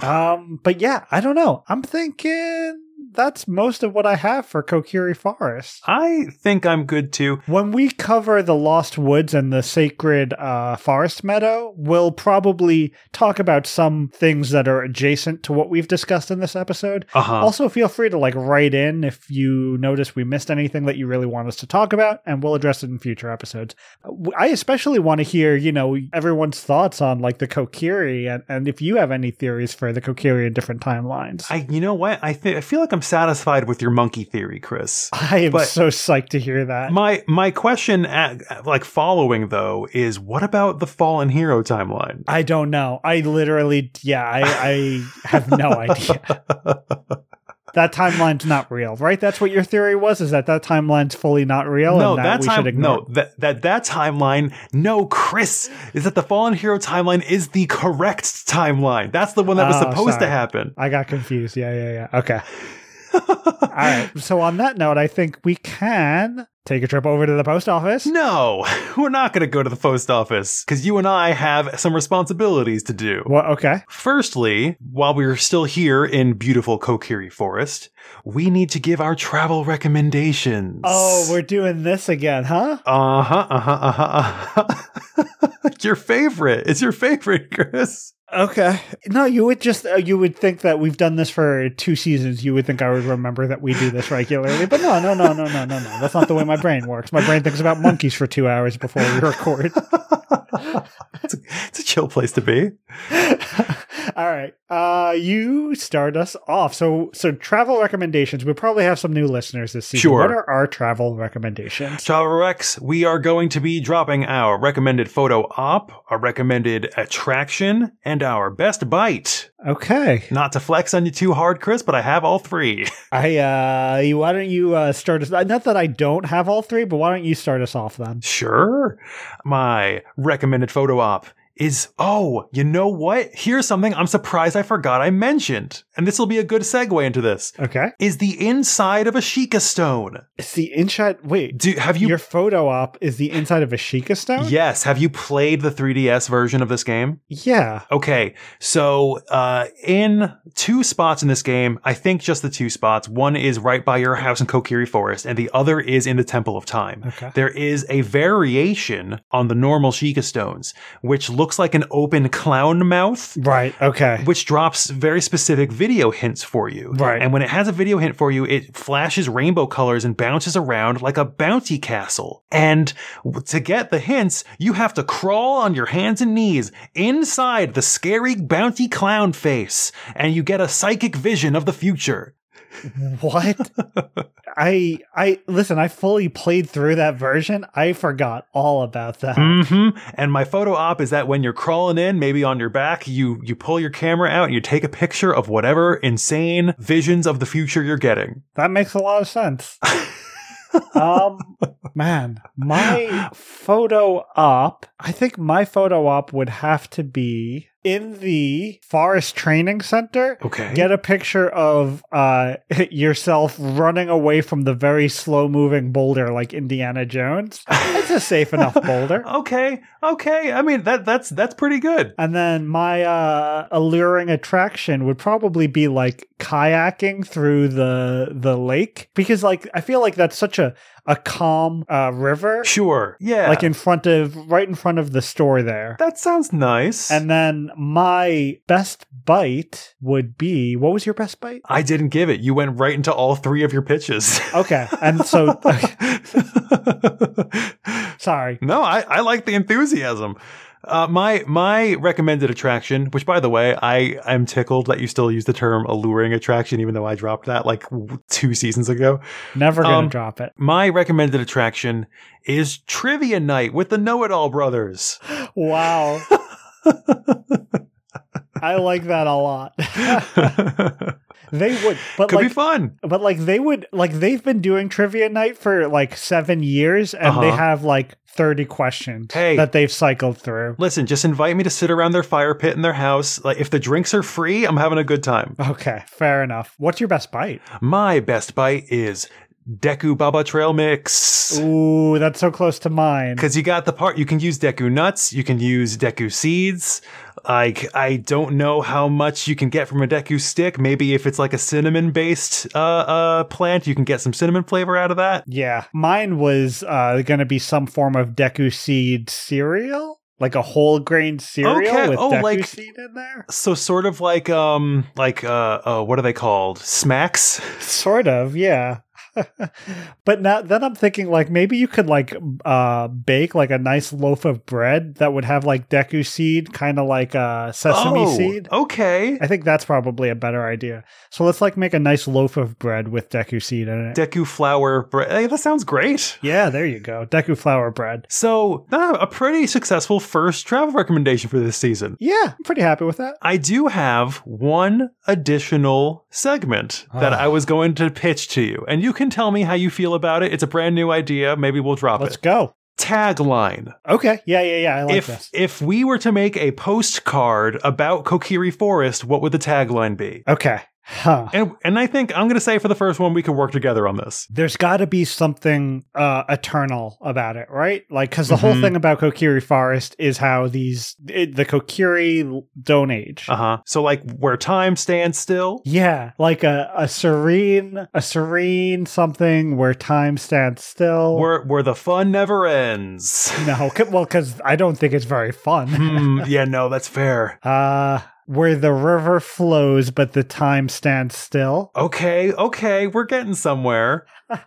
um, But, yeah, I don't know. I'm thinking that's most of what I have for Kokiri Forest. I think I'm good too. When we cover the Lost Woods and the Sacred uh, Forest Meadow, we'll probably talk about some things that are adjacent to what we've discussed in this episode. Uh-huh. Also, feel free to like write in if you notice we missed anything that you really want us to talk about, and we'll address it in future episodes. I especially want to hear, you know, everyone's thoughts on like the Kokiri, and, and if you have any theories for the Kokiri in different timelines. I, you know what? I think I feel like I'm satisfied with your monkey theory, Chris. I am but so psyched to hear that. My my question, at, like following though, is what about the Fallen Hero timeline? I don't know. I literally, yeah, I, I have no idea. That timeline's not real, right? That's what your theory was, is that that timeline's fully not real? No, and that, that we time, should ignore. no, that, that, that timeline, no, Chris, is that the Fallen Hero timeline is the correct timeline. That's the one that was Oh, supposed sorry. to happen. I got confused. Yeah, yeah, yeah. Okay. All right. So on that note, I think we can take a trip over to the post office. No, we're not going to go to the post office because you and I have some responsibilities to do. Well, okay. Firstly, while we're still here in beautiful Kokiri Forest, we need to give our travel recommendations. Oh, we're doing this again, huh? Uh-huh, uh-huh, uh-huh, uh-huh. Your favorite. It's your favorite, Chris. Okay. No, you would just, uh, you would think that we've done this for two seasons. You would think I would remember that we do this regularly. But no, no, no, no, no, no, no. That's not the way my brain works. My brain thinks about monkeys for two hours before we record. it's, a, it's a chill place to be. All right. Uh, you start us off. So, so travel recommendations. We probably have some new listeners this season. Sure. What are our travel recommendations? Travel Rex, we are going to be dropping our recommended photo op, our recommended attraction, and our best bite. Okay. Not to flex on you too hard, Chris, but I have all three. I, uh, you- why don't you, uh, start us, not that I don't have all three, but why don't you start us off then? Sure. My recommended photo op is, oh, you know what? Here's something I'm surprised I forgot I mentioned. And this will be a good segue into this. Okay. Is the inside of a Sheikah stone. It's the inside. Wait, Do have you your photo op is the inside of a Sheikah stone? Yes, have you played the three D S version of this game? Yeah. Okay, so uh, in two spots in this game, I think just the two spots. One is right by your house in Kokiri Forest, and the other is in the Temple of Time. Okay. There is a variation on the normal Sheikah stones, which looks like an open clown mouth. Right. Okay. Which drops very specific video hints for you. Right. And when it has a video hint for you, it flashes rainbow colors and bounces around like a bounty castle. And to get the hints, you have to crawl on your hands and knees inside the scary bounty clown face, and you get a psychic vision of the future. What? I I listen, I fully played through that version. I forgot all about that. Mm-hmm. And my photo op is that when you're crawling in, maybe on your back, you you pull your camera out and you take a picture of whatever insane visions of the future you're getting. That makes a lot of sense. um man, my photo op, I think my photo op would have to be in the forest training center. Okay. Get a picture of uh yourself running away from the very slow moving boulder like Indiana Jones. It's a safe enough boulder. Okay. Okay. I mean that that's that's pretty good. And then my uh alluring attraction would probably be like kayaking through the the lake, because like I feel like that's such a a calm uh river. Sure. Yeah. Like in front of right in front of the store there. That sounds nice. And then my best bite would be, what was your best bite? I didn't give it. You went right into all three of your pitches. Okay. And so sorry. No, I, I like the enthusiasm. Uh, my my recommended attraction, which by the way, I am tickled that you still use the term alluring attraction, even though I dropped that like two seasons ago. Never gonna Um, drop it. My recommended attraction is Trivia Night with the Know-It-All Brothers. Wow. I like that a lot. They would, but Could like, be fun. but like they would, like they've been doing trivia night for like seven years, and Uh-huh. they have like thirty questions Hey. that they've cycled through. Listen, just invite me to sit around their fire pit in their house. Like, if the drinks are free, I'm having a good time. Okay, fair enough. What's your best bite? My best bite is Deku Baba Trail Mix. Ooh, that's so close to mine. Because you got the part, you can use Deku nuts, you can use Deku seeds. Like, I don't know how much you can get from a Deku stick. Maybe if it's like a cinnamon based uh, uh, plant, you can get some cinnamon flavor out of that. Yeah, mine was uh, going to be some form of Deku seed cereal, like a whole grain cereal Okay, with oh, Deku like- seed in there. So sort of like, um, like, uh, uh, what are they called? Smacks? Sort of, yeah. But now then I'm thinking like maybe you could like uh bake like a nice loaf of bread that would have like Deku seed, kind of like uh sesame oh, seed. okay. I think that's probably a better idea. So let's like make a nice loaf of bread with Deku seed in it. Deku flour bread. Hey, that sounds great. Yeah, there you go. Deku flour bread. So, uh, a pretty successful first travel recommendation for this season. Yeah, I'm pretty happy with that. I do have one additional segment that Ah. I was going to pitch to you, and you can tell me how you feel about it. It's a brand new idea. Maybe we'll drop Let's it. go. Tagline. Okay. Yeah, yeah, yeah. I like if this. if we were to make a postcard about Kokiri Forest, what would the tagline be? Okay. Huh. And and I think I'm going to say for the first one, we can work together on this. There's got to be something uh, eternal about it, right? Like, because the whole Mhm. thing about Kokiri Forest is how these it, the Kokiri don't age. Uh huh. So like where time stands still. Yeah, like a, a serene, a serene something where time stands still. Where where the fun never ends. no, c- well, because I don't think it's very fun. Hmm, yeah, no, that's fair. uh, where the river flows, but the time stands still. Okay, okay, we're getting somewhere.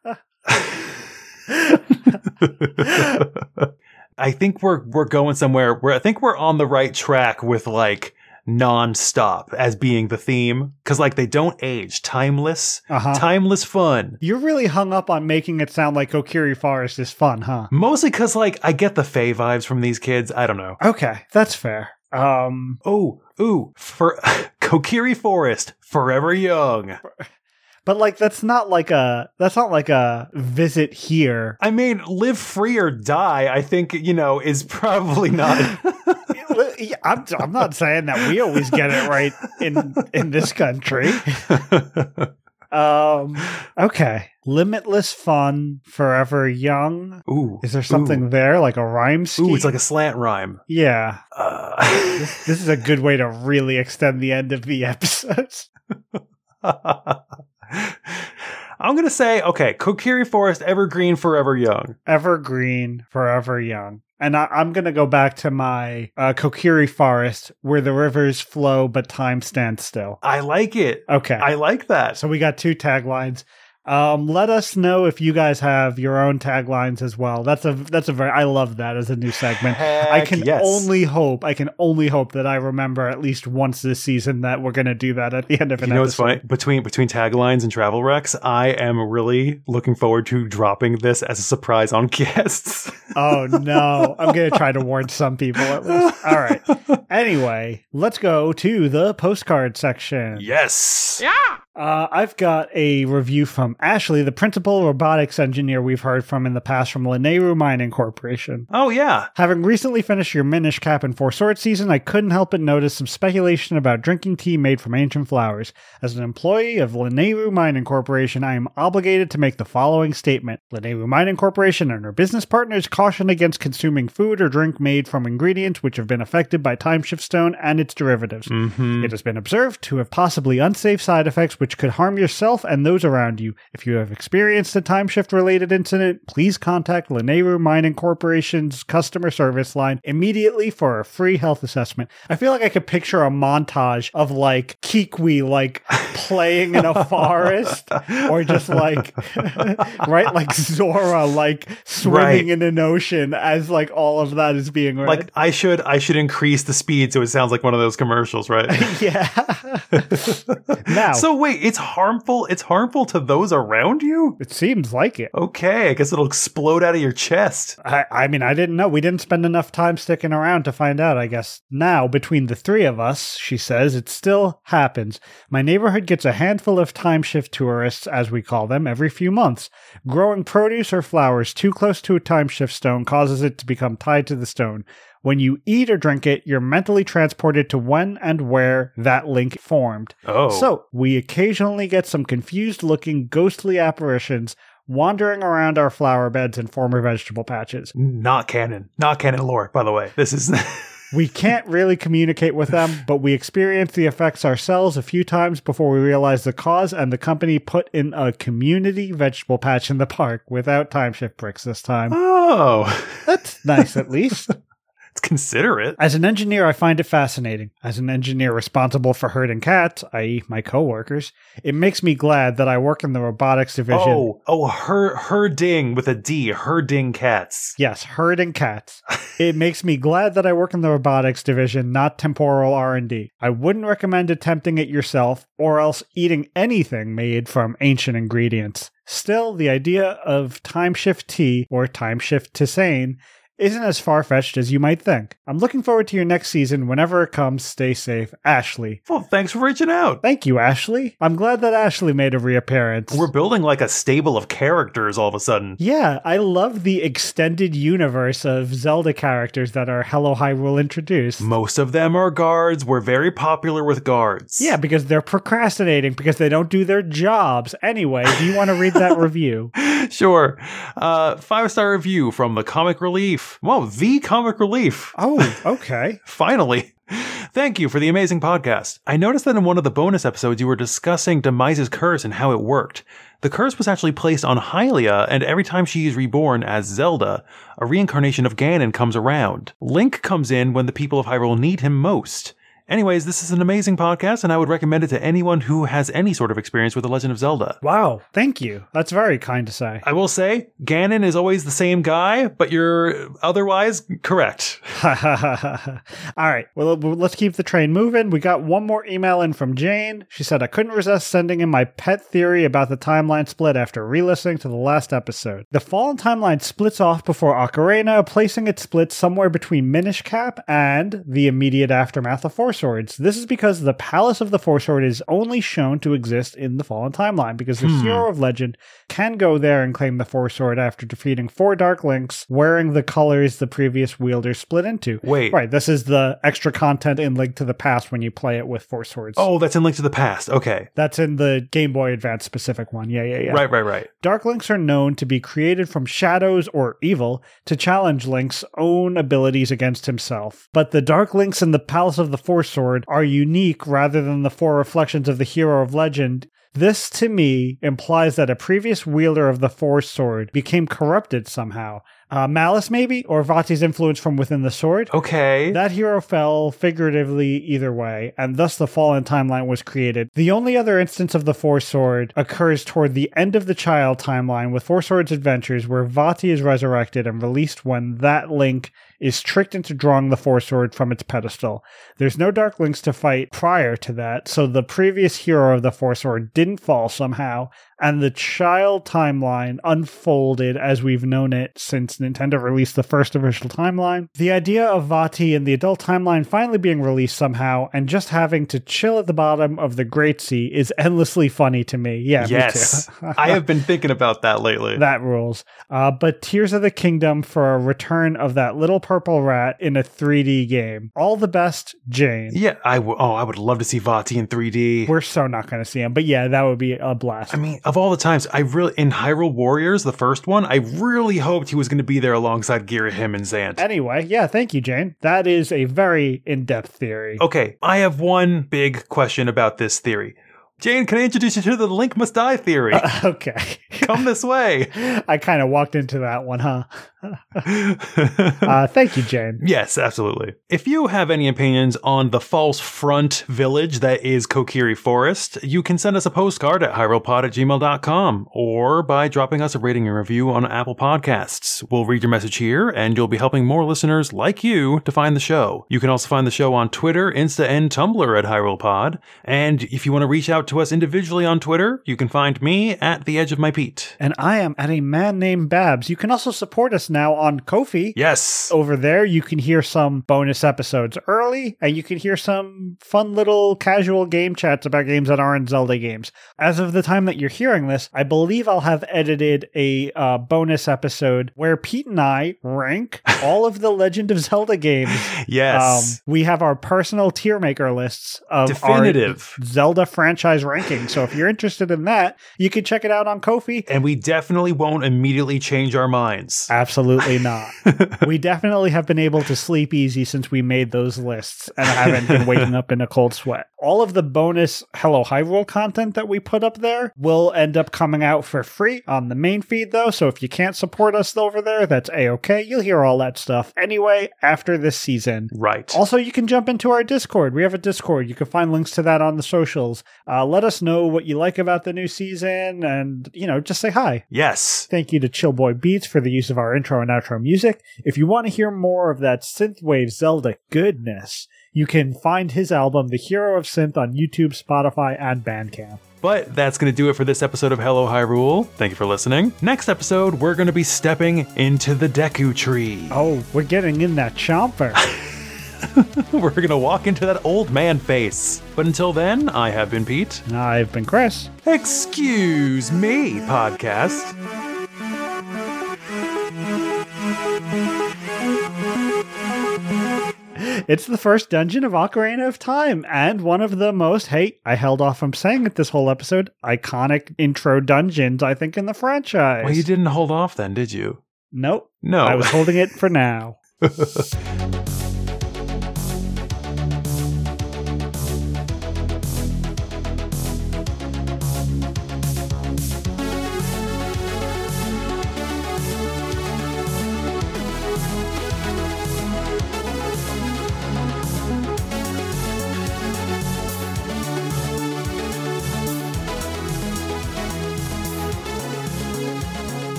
I think we're we're going somewhere where I think we're on the right track with like non-stop as being the theme, because like they don't age. Timeless, Uh-huh. timeless fun. You're really hung up on making it sound like Kokiri Forest is fun, huh? Mostly because like I get the Fae vibes from these kids. I don't know. Okay, that's fair. Um, Oh, ooh, for Kokiri Forest, forever young. but like that's not like a that's not like a visit here. I mean, live free or die, I think, you know, is probably not. yeah, I'm, I'm not saying that we always get it right in in this country. Um. Okay. Limitless fun, forever young. Ooh. Is there something ooh. there, like a rhyme scheme? Ooh, it's like a slant rhyme. Yeah. Uh. this, this is a good way to really extend the end of the episodes. I'm going to say, okay, Kokiri Forest, evergreen, forever young. Evergreen, forever young. And I, I'm going to go back to my uh, Kokiri Forest, where the rivers flow but time stands still. I like it. Okay. I like that. So we got two taglines. Um, let us know if you guys have your own taglines as well. That's a that's a very I love that as a new segment. Heck I can yes. only hope I can only hope that I remember at least once this season that we're going to do that at the end of an You know what's episode. funny? Between between taglines and travel wrecks, I am really looking forward to dropping this as a surprise on guests. Oh no, I'm going to try to warn some people at least. All right. Anyway, let's go to the postcard section. Yes. Yeah. Uh, I've got a review from Ashley, the principal robotics engineer we've heard from in the past from Lanayru Mining Corporation. Oh, yeah. Having recently finished your Minish Cap and Four Swords season, I couldn't help but notice some speculation about drinking tea made from ancient flowers. As an employee of Lanayru Mining Corporation, I am obligated to make the following statement. Lanayru Mining Corporation and her business partners caution against consuming food or drink made from ingredients which have been affected by Timeshift Stone and its derivatives. Mm-hmm. It has been observed to have possibly unsafe side effects which could harm yourself and those around you. If you have experienced a timeshift related incident, please contact Lanayru Mining Corporation's customer service line immediately for a free health assessment. I feel like I could picture a montage of like Kikwi like playing in a forest or just like right like Zora like swimming Right. in an ocean as like all of that is being read. Like I should I should increase the speed so it sounds like one of those commercials, right? Yeah. Now, So wait, it's harmful. It's harmful to those around you? it seems like it. Okay, I guess it'll explode out of your chest. I, I mean, I didn't know. We didn't spend enough time sticking around to find out, I guess. Now, between the three of us, she says, it still happens. My neighborhood gets a handful of timeshift tourists, as we call them, every few months. Growing produce or flowers too close to a timeshift stone causes it to become tied to the stone. When you eat or drink it, you're mentally transported to when and where that link formed. Oh. So, we occasionally get some confused-looking, ghostly apparitions wandering around our flower beds and former vegetable patches. Not canon. Not canon lore, by the way. This is... We can't really communicate with them, but we experience the effects ourselves a few times before we realize the cause, and the company put in a community vegetable patch in the park without timeshift bricks this time. Oh. That's nice, at least. It's considerate. As an engineer, I find it fascinating. As an engineer responsible for herding cats, that is my coworkers, it makes me glad that I work in the robotics division. Oh, oh, her, herding with a D, herding cats. Yes, herding cats. It makes me glad that I work in the robotics division, not temporal R and D. I wouldn't recommend attempting it yourself, or else eating anything made from ancient ingredients. Still, the idea of timeshift tea, or timeshift tisane, isn't as far-fetched as you might think. I'm looking forward to your next season. Whenever it comes, stay safe. Ashley. Well, thanks for reaching out. Thank you, Ashley. I'm glad that Ashley made a reappearance. We're building like a stable of characters all of a sudden. Yeah, I love the extended universe of Zelda characters that are Hello Hyrule introduced. Most of them are guards. We're very popular with guards. Yeah, because they're procrastinating because they don't do their jobs. Anyway, do you want to read that review? Sure. Uh, five-star review from the Comic Relief. Whoa, the Comic Relief. Oh, okay. Finally. Thank you for the amazing podcast. I noticed that in one of the bonus episodes you were discussing Demise's curse and how it worked. The curse was actually placed on Hylia, and every time she is reborn as Zelda, a reincarnation of Ganon comes around. Link comes in when the people of Hyrule need him most. Anyways, this is an amazing podcast, and I would recommend it to anyone who has any sort of experience with The Legend of Zelda. Wow, thank you. That's very kind to say. I will say, Ganon is always the same guy, but you're otherwise correct. All right, well, let's keep the train moving. We got one more email in from Jane. She said, I couldn't resist sending in my pet theory about the timeline split after re-listening to the last episode. The Fallen timeline splits off before Ocarina, placing it split somewhere between Minish Cap and the immediate aftermath of Four Swords. This is because the Palace of the Four Sword is only shown to exist in the Fallen Timeline, because the Hmm. hero of legend can go there and claim the Four Sword after defeating four Dark Links wearing the colors the previous wielder split into. Wait. Right, this is the extra content in Link to the Past when you play it with Four Swords. Oh, that's in Link to the Past. Okay. That's in the Game Boy Advance specific one. Yeah, yeah, yeah. Right, right, right. Dark Links are known to be created from shadows or evil to challenge Link's own abilities against himself. But the Dark Links in the Palace of the Four Sword are unique rather than the four reflections of the hero of legend. This, to me, implies that a previous wielder of the Four Sword became corrupted somehow. Uh, malice, maybe? Or Vati's influence from within the sword? Okay. That hero fell figuratively either way, and thus the Fallen Timeline was created. The only other instance of the Four Sword occurs toward the end of the Child Timeline with Four Swords Adventures, where Vati is resurrected and released when that Link is tricked into drawing the Four Sword from its pedestal. There's no Dark Links to fight prior to that, so the previous hero of the Four Sword didn't fall somehow, and the Child Timeline unfolded as we've known it since Nintendo released the first official timeline. The idea of Vati in the adult timeline finally being released somehow and just having to chill at the bottom of the Great Sea is endlessly funny to me. Yeah, yes. me too. I have been thinking about that lately. That rules. Uh, but Tears of the Kingdom for a return of that little purple rat in a three D game. All the best, Jane. Yeah, I w- oh, I would love to see Vati in three D. We're so not going to see him, but yeah, that would be a blast. I mean, of all the times, I really, in Hyrule Warriors, the first one, I really hoped he was going to be there alongside Girahim and Zant. Anyway, yeah, thank you, Jane. That is a very in-depth theory. Okay, I have one big question about this theory. Jane, can I introduce you to the Link Must Die theory? Uh, okay. Come this way. I kind of walked into that one, huh? uh, thank you, Jane. Yes, absolutely. If you have any opinions on the false front village that is Kokiri Forest, you can send us a postcard at hyrolepod at gmail dot com or by dropping us a rating and review on Apple Podcasts. We'll read your message here, and you'll be helping more listeners like you to find the show. You can also find the show on Twitter, Insta, and Tumblr at HyrolePod. And if you want to reach out to us individually on Twitter, you can find me at The Edge of My Peat. And I am at a man named Babs. You can also support us now on Ko-fi. Yes. Over there, you can hear some bonus episodes early, and you can hear some fun little casual game chats about games that aren't Zelda games. As of the time that you're hearing this, I believe I'll have edited a uh, bonus episode where Pete and I rank all of the Legend of Zelda games. Yes. Um, we have our personal tier maker lists of Definitive our Zelda franchise ranking. So if you're interested in that, you can check it out on Ko-fi. And we definitely won't immediately change our minds. Absolutely not. We definitely have been able to sleep easy since we made those lists and haven't been waking up in a cold sweat. All of the bonus Hello Hyrule content that we put up there will end up coming out for free on the main feed, though. So if you can't support us over there, that's A-okay. You'll hear all that stuff anyway after this season. Right. Also, you can jump into our Discord. We have a Discord. You can find links to that on the socials. Uh, let us know what you like about the new season and, you know, just say hi. Yes. Thank you to Chillboy Beats for the use of our intro and outro music. If you want to hear more of that synthwave Zelda goodness, you can find his album, The Hero of Synth, on YouTube, Spotify, and Bandcamp. But that's going to do it for this episode of Hello Hyrule. Thank you for listening. Next episode, we're going to be stepping into the Deku Tree. Oh, we're getting in that chomper. We're going to walk into that old man face. But until then, I have been Pete. And I've been Chris. Excuse me, podcast. It's the first dungeon of Ocarina of Time, and one of the most, hey, I held off from saying it this whole episode, iconic intro dungeons, I think, in the franchise. Well, you didn't hold off then, did you? Nope. No. I was holding it for now.